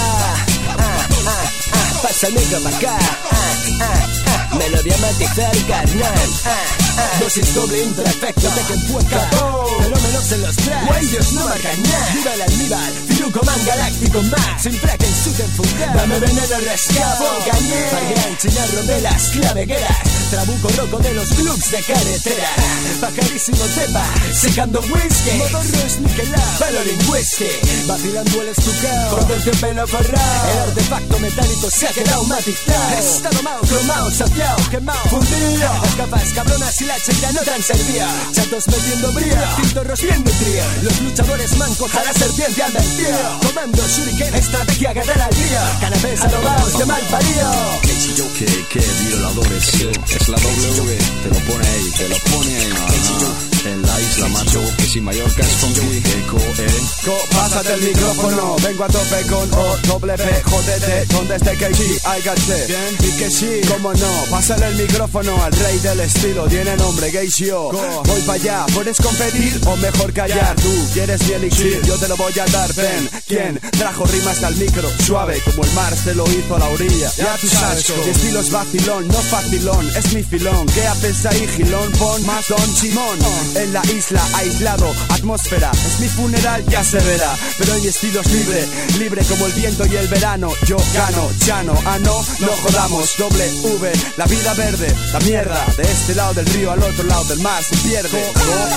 Pasa el micro para acá. Me lo voy a matizar, carnal. Dosis doble imperfecto, te que empuja. Fenómenos en los tracks, ellos no marcan nada. Viva el almíbar, Firuco Man Galáctico Max. Sin fraque en su enfundado. Dame veneno, rescabo, gané. Para Chinarro de las clavegueras. Trabuco roco de los clubs de carretera. Pajarísimo tepa, secando whisky. Motorros niquelado, valoring whisky. Vacilando el estucao, con el pelo forrado. El artefacto metálico se ha quedado matizado. Está domado, cromado, saciado, quemado, fundido. Las capas cabronas y la checa no te han servido. Chatos metiendo brío, cintorros bien nutridos. Los luchadores mancos a la serpiente andan tío. Comando shuriken, estrategia guerrera al día. Canapés adobados de mal parido. Que violadores, es la W, te lo pone ahí, en la isla, macho, que si Mallorca es funky, pásate el micrófono, vengo a tope con O-W, jódete, donde esté KG, I got it. Bien, y que sí, cómo no, pásale el micrófono al rey del estilo, tiene nombre, Geisio. Voy para allá, ¿puedes competir o mejor callar? Tú quieres mi elixir, yo te lo voy a dar, ven. ¿Quién trajo rimas al micro? Suave, como el mar se lo hizo a la orilla. Ya tú sabes, mi estilo es vacilón, no facilón, es mi filón. ¿Qué haces ahí, gilón? Pon más Don Simón. En la isla, aislado, Ambientazo, atmósfera, es mi funeral, ya se verá. Pero mi estilo es libre, libre como el viento y el verano. Yo gano, llano, no jodamos. W, la vida verde, la mierda. De este lado del río al otro lado del mar se pierde.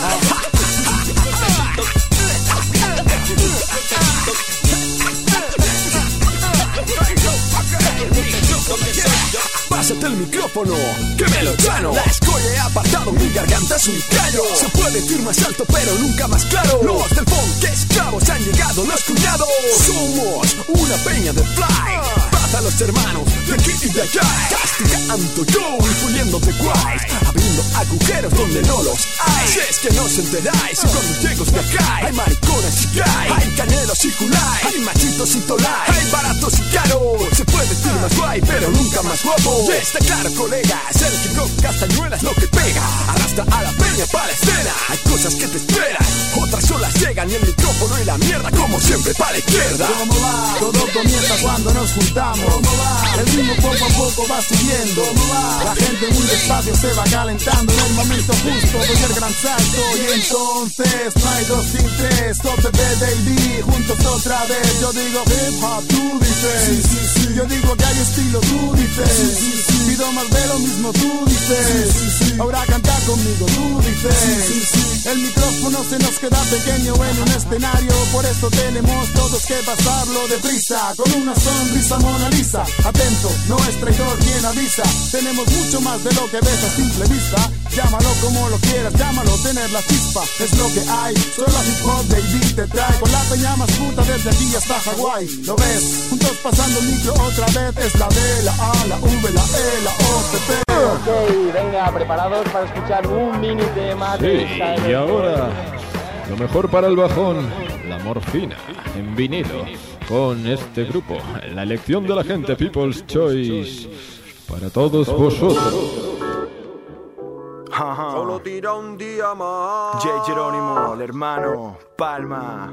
Pásate el micrófono, que me lo llano. La escoria he apartado, mi garganta es un callo. Se puede ir más alto pero nunca más claro. Los del funk esclavos han llegado los cuñados. Somos una peña de fly. Pasa a los hermanos de aquí y de allá. Castigando yo y puliendo de guays. Abriendo agujeros donde no los hay. Si es que no os enteráis y cuando llego os viajáis. Hay maricones y gay, hay canelos y culay. Hay machitos y tolay, hay baratos y caros. Se puede ir más guay pero nunca más guapo. Y está claro, colegas, el hip hop castañuela es lo que pega. Arrastra a la peña para la escena. Hay cosas que te esperan, otras solas llegan. Y el micrófono y la mierda como siempre para la izquierda. ¿Cómo va? Todo comienza cuando nos juntamos. ¿Cómo va? El ritmo poco a poco va subiendo. ¿Cómo va? La gente muy despacio se va calentando. En el momento justo doy el gran salto. Y entonces no hay 2 sin 3. OTP baby, juntos otra vez. Yo digo hip hop, tú dices. Sí. Yo digo que hay estilo, tú dices. Pido más de lo mismo, tú dices. Ahora canta conmigo, tú dices. El micrófono se nos queda pequeño en un escenario. Por eso tenemos todos que pasarlo deprisa. Con una sonrisa Mona Lisa. Atento, no es traidor quien avisa. Tenemos mucho más de lo que ves a simple vista. Llámalo como lo quieras, llámalo tener la chispa. Es lo que hay, solo hip hop baby te trae. Con la peña más puta desde aquí hasta Hawái. ¿Lo ves? Juntos pasando el micro otra vez. Es la D, la A, la V, la E, la O, T, P. Ok, venga, preparados para escuchar un mini tema de y ahora, lo mejor para el bajón, la morfina, en vinilo, con este grupo, la elección de la gente, People's Choice, para todos vosotros. Solo tira un día más. J. Jerónimo, el hermano, Palma,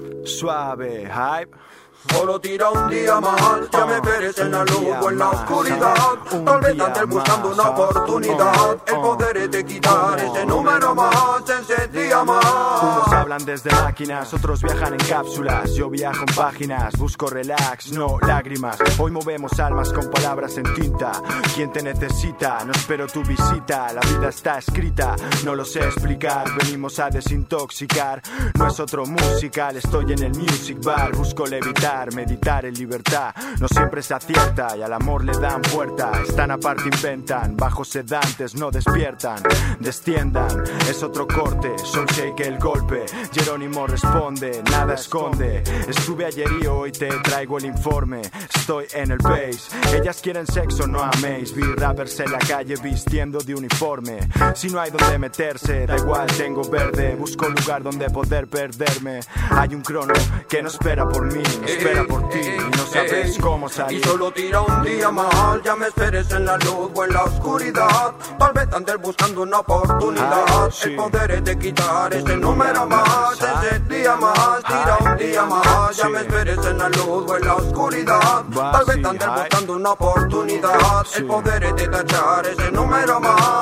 suave, hype. Solo tira un día más, ya me esperes en la luz o en la oscuridad. Tal vez andes buscando una oportunidad. El poder es de quitar ese número más, ese día más. Unos hablan desde máquinas, otros viajan en cápsulas. Yo viajo en páginas, busco relax, no lágrimas. Hoy movemos almas con palabras en tinta. ¿Quién te necesita? No espero tu visita. La vida está escrita, no lo sé explicar. Venimos a desintoxicar, no es otro musical. Estoy en el music bar, busco levitar. Meditar en libertad, no siempre se acierta y al amor le dan puerta. Están aparte, inventan, bajos sedantes, no despiertan, desciendan, es otro corte, son shake el golpe. Jerónimo responde, nada esconde. Estuve ayer y hoy te traigo el informe. Estoy en el base, ellas quieren sexo, no améis. Vi rappers en la calle vistiendo de uniforme. Si no hay donde meterse, da igual, tengo verde. Busco lugar donde poder perderme. Hay un crono que no espera por mí, espera por ti y no sabes cómo salir. Y solo tira un día más, ya me esperes en la luz o en la oscuridad. Tal vez andes buscando una oportunidad. El poder es de quitar ese número más, ese día más. Tira un día más, ya me esperes en la luz o en la oscuridad. Tal vez andes buscando una oportunidad. El poder es de tachar ese número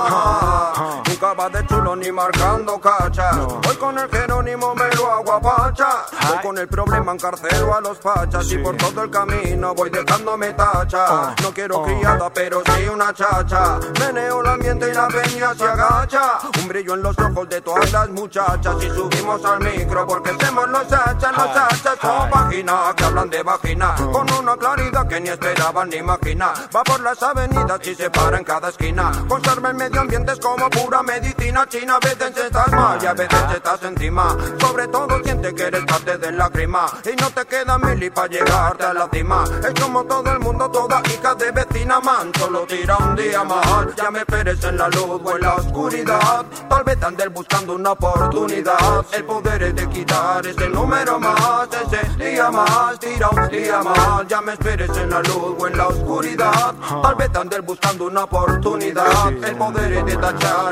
más. Nunca va de chulo ni marcando cacha. Hoy con el Jerónimo me lo hago a pacha. Hoy con el problema encarcelo a los fachas. Y por todo el camino voy dejándome tacha. No quiero criada pero sí una chacha. Meneo el ambiente y la peña se agacha. Un brillo en los ojos de todas las muchachas. Y subimos al micro porque hacemos los hachas. Los hachas son páginas que hablan de vagina. Con una claridad que ni esperaban ni imaginar. Va por las avenidas y se para en cada esquina. Conserva el medio ambiente es como pura medicina china. A veces estás mal y a veces estás encima. Sobre todo siente que eres parte del lágrima. Y no te queda mil y pa' llegarte a la cima. Es como todo el mundo, toda hija de vecina man. Solo tira un día más, ya me esperes en la luz o en la oscuridad. Tal vez andes buscando una oportunidad. El poder es de quitar ese número más, ese día más. Tira un día más, ya me esperes en la luz o en la oscuridad. Tal vez andes buscando una oportunidad. El poder es de tachar ese número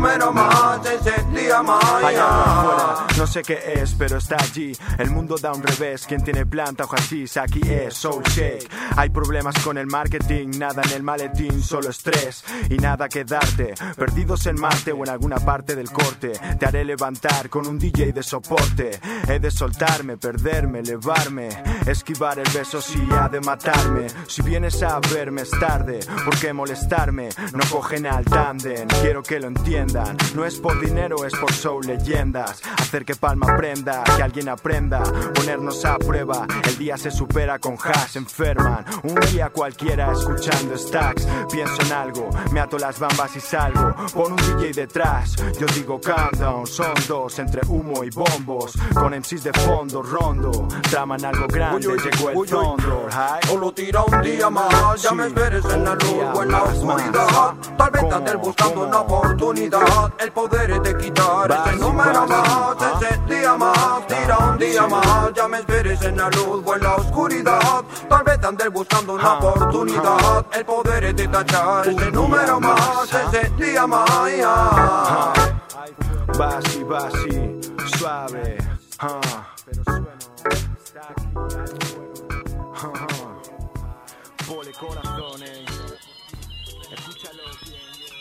número más, ese día más. Allá afuera, no sé qué es, pero está allí. El mundo da un revés, quien tiene planta o hashish, aquí es Soul Shake. Hay problemas con el marketing, nada en el maletín, solo estrés y nada que darte. Perdidos en Marte o en alguna parte del corte, te haré levantar con un DJ de soporte. He de soltarme, perderme, elevarme, esquivar el beso si ha de matarme. Si vienes a verme es tarde, ¿por qué molestarme? No cogen al tándem, quiero que lo entiendan. No es por dinero, es por soul leyendas. Hacer que Palma aprenda, que alguien aprenda, ponernos a prueba. El día se supera con hash, enferman. Un día cualquiera escuchando stacks. Pienso en algo, me ato las bambas y salgo. Pon un DJ detrás, yo digo countdown. Son dos entre humo y bombos, con MCs de fondo rondo. Traman algo grande, llegó el Thunder. Solo tira un día más, ya me esperes en la luz o en la oscuridad. Tal vez andes buscando una oportunidad, el poder es de quitar ese número más, ese día más. Tira un día más, ya me esperes en la luz o en la oscuridad. Tal vez andes buscando una oportunidad, el poder es de tachar ese número más, ese día más. Basi, basi, suave, pero suena, está aquí, pole corazones, escúchalo bien.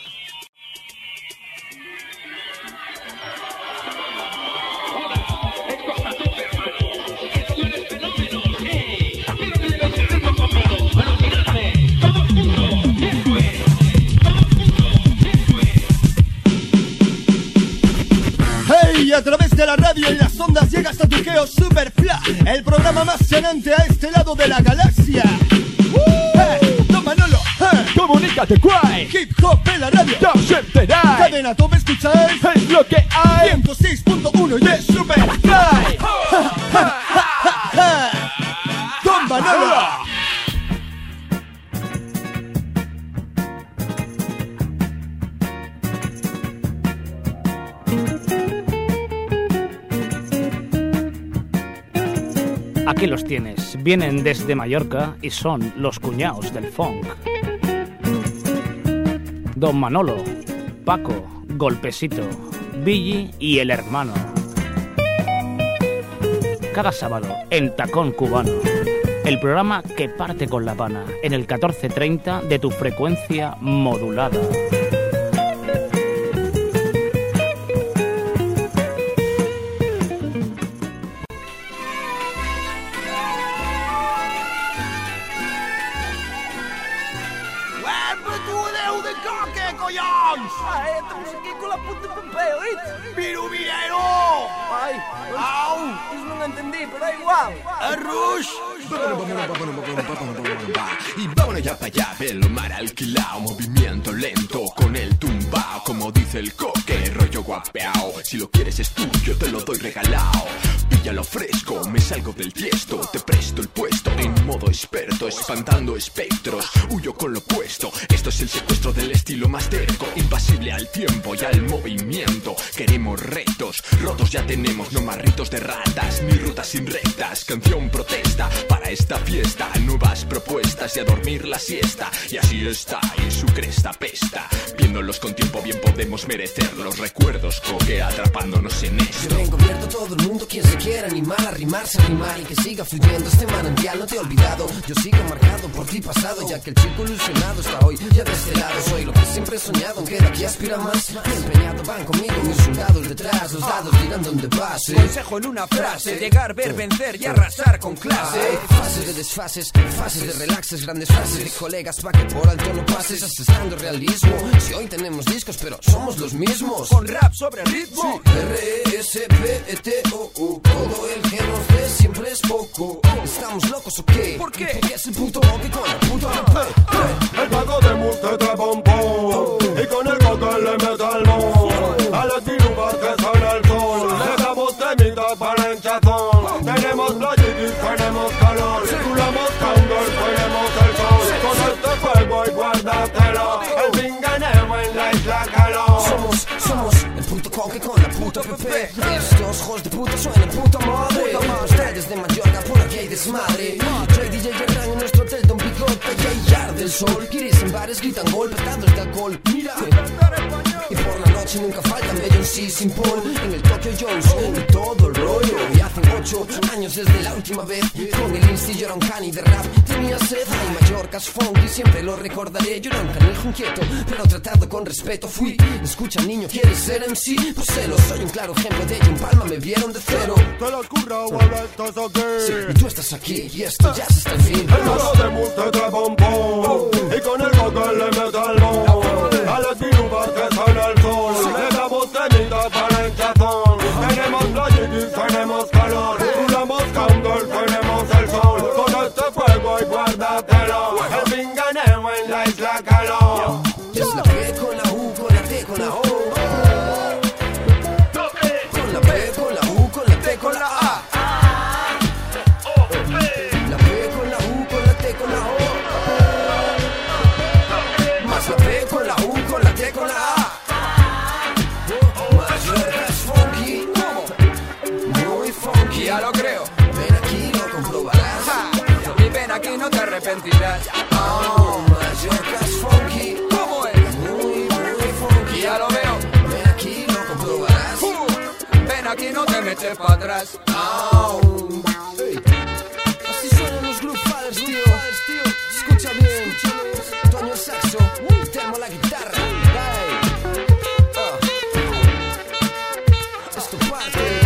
Y a través de la radio y las ondas llega hasta tu Geo Superfly, el programa más sonante a este lado de la galaxia. Don Manolo, comunícate, guay. Hip hop en la radio, ya os enteráis. Cadena Top escucháis, es lo que hay. 106.1 y es Superfly. Don Manolo. Aquí los tienes, vienen desde Mallorca y son los cuñaos del funk. Don Manolo, Paco, Golpesito, Billy y el hermano. Cada sábado en Tacón Cubano, el programa que parte con La Habana en el 1430 de tu frecuencia modulada. Ai, au, isto non entendí, pero é igual. Arroz. Y vámonos ya para allá, velo mar alquilao, movimiento lento con el tumbao, como dice el coque, rollo guapeao. Si lo quieres es tuyo, te lo doy regalao. Píllalo fresco, me salgo del tiesto, te presto el puesto en modo experto, espantando espectros, huyo con lo puesto. Esto es el secuestro del estilo más terco, impasible al tiempo y al movimiento. Queremos retos, rotos ya tenemos, no más ritos de ratas, ni rutas inrectas. Canción protesta para esta fiesta, nuevas propuestas y a dormir la siesta. Y así está, y su cresta pesta. Viéndolos con tiempo bien podemos merecer los recuerdos, coque atrapándonos en esto. Yo vengo abierto a todo el mundo, quien se quiera animar, arrimarse, arrimar y que siga fluyendo este manantial. No te he olvidado, yo sigo marcado por ti pasado, ya que el chico ilusionado está hoy ya de este lado. Soy lo que siempre he soñado, aunque de aquí aspira más. Empeñado van conmigo mis soldados detrás, los dados dirán donde pase. Consejo en una frase, llegar, ver, vencer y arrasar con clase. Fases de desfases, fases de relaxes, grandes frases de colegas pa' que por alto no pases, asestando realismo. Si hoy tenemos discos pero somos los mismos, con rap sobre ritmo. Sí. R-E-S-P-E-T-O-U, todo el que nos dé siempre es poco. ¿Estamos locos o qué? ¿Por qué? Porque es el puto boque con la puta P. El pago de multa te pompó y con el coque le mete al mon. A los dilugas que son el sol, dejamos temitas para el hinchazón. Tenemos playitis, tenemos calor, circulamos candor, ponemos el sol. Con este fuego y guárdatelo, el pinganeo en la isla calor. Somos el puto coque con la puta PP. Estos hijos de puta suenan puta madre. Ustedes de Mallorca por aquí hay desmadre. Soy DJ Gerrán en nuestro hotel Don Bigote y hay arde el sol. Quieres en bares gritan gol, petados de alcohol. Mira, y por la noche noche nunca faltan Beyoncé, sin Paul en el Tokyo Jones y todo el rollo. Y hace 8 años desde la última vez con el Insti yo era un cani de rap. Tenía sed y Mallorca's funky, siempre lo recordaré. Yo era un canijo inquieto, pero tratado con respeto fui. Escucha niño, ¿quieres ser MC? Pues celo, soy un claro ejemplo de ello. En Palma me vieron de cero. Te lo has currado, ahora estás aquí. Sí, y tú estás aquí y esto ya es hasta el fin. El mago de mus te trae bombón y con el coque le mete al bon. A las pirubas que están al sol le damos cremita para el chazón. Tenemos playitis, tenemos calor. Rulamos candor, tenemos el sol. Con este fuego y guárdatelo. El pinganeo en la isla calor. Es la P con la U, con la T, con la O. Con la P, con la U, con la T, con la A. La P con la U, con la T, con la O. Más la P con la U, con la T, con la A. Mallorca's funky, muy funky. Ya lo creo. Ven aquí, lo comprobarás. Y ven aquí, no te arrepentirás. Oh, Mallorca's funky. ¿Cómo es? Muy funky. Ya lo veo. Ven aquí, lo comprobarás. Ven aquí, no te me eches para atrás. Oh. Hey. Así suenan los Group Fathers, tío. Escucha bien. Toño el saxo, Telmo la guitarra. Hey. Esto parte.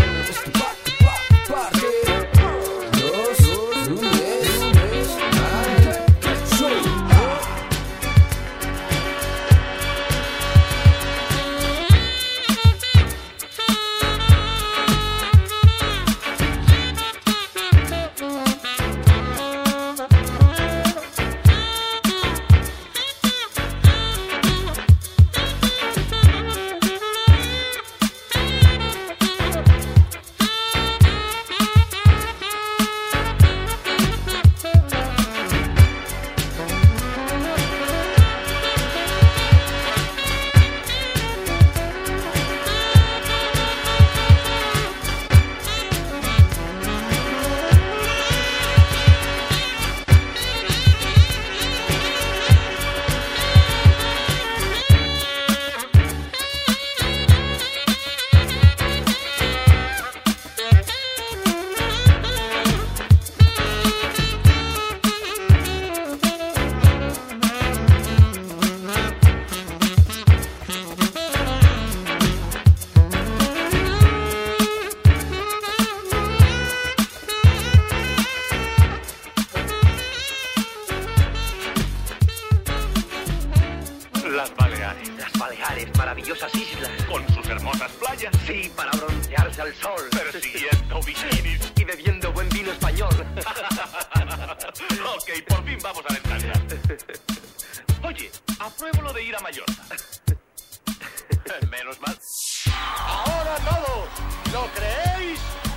maravillosas islas. Con sus hermosas playas. Sí, para broncearse al sol. Persiguiendo bikinis. Y bebiendo buen vino español. Ok, por fin vamos a descansar. Oye, apruebo lo de ir a Mallorca. Menos mal. Ahora todos, ¿lo creéis?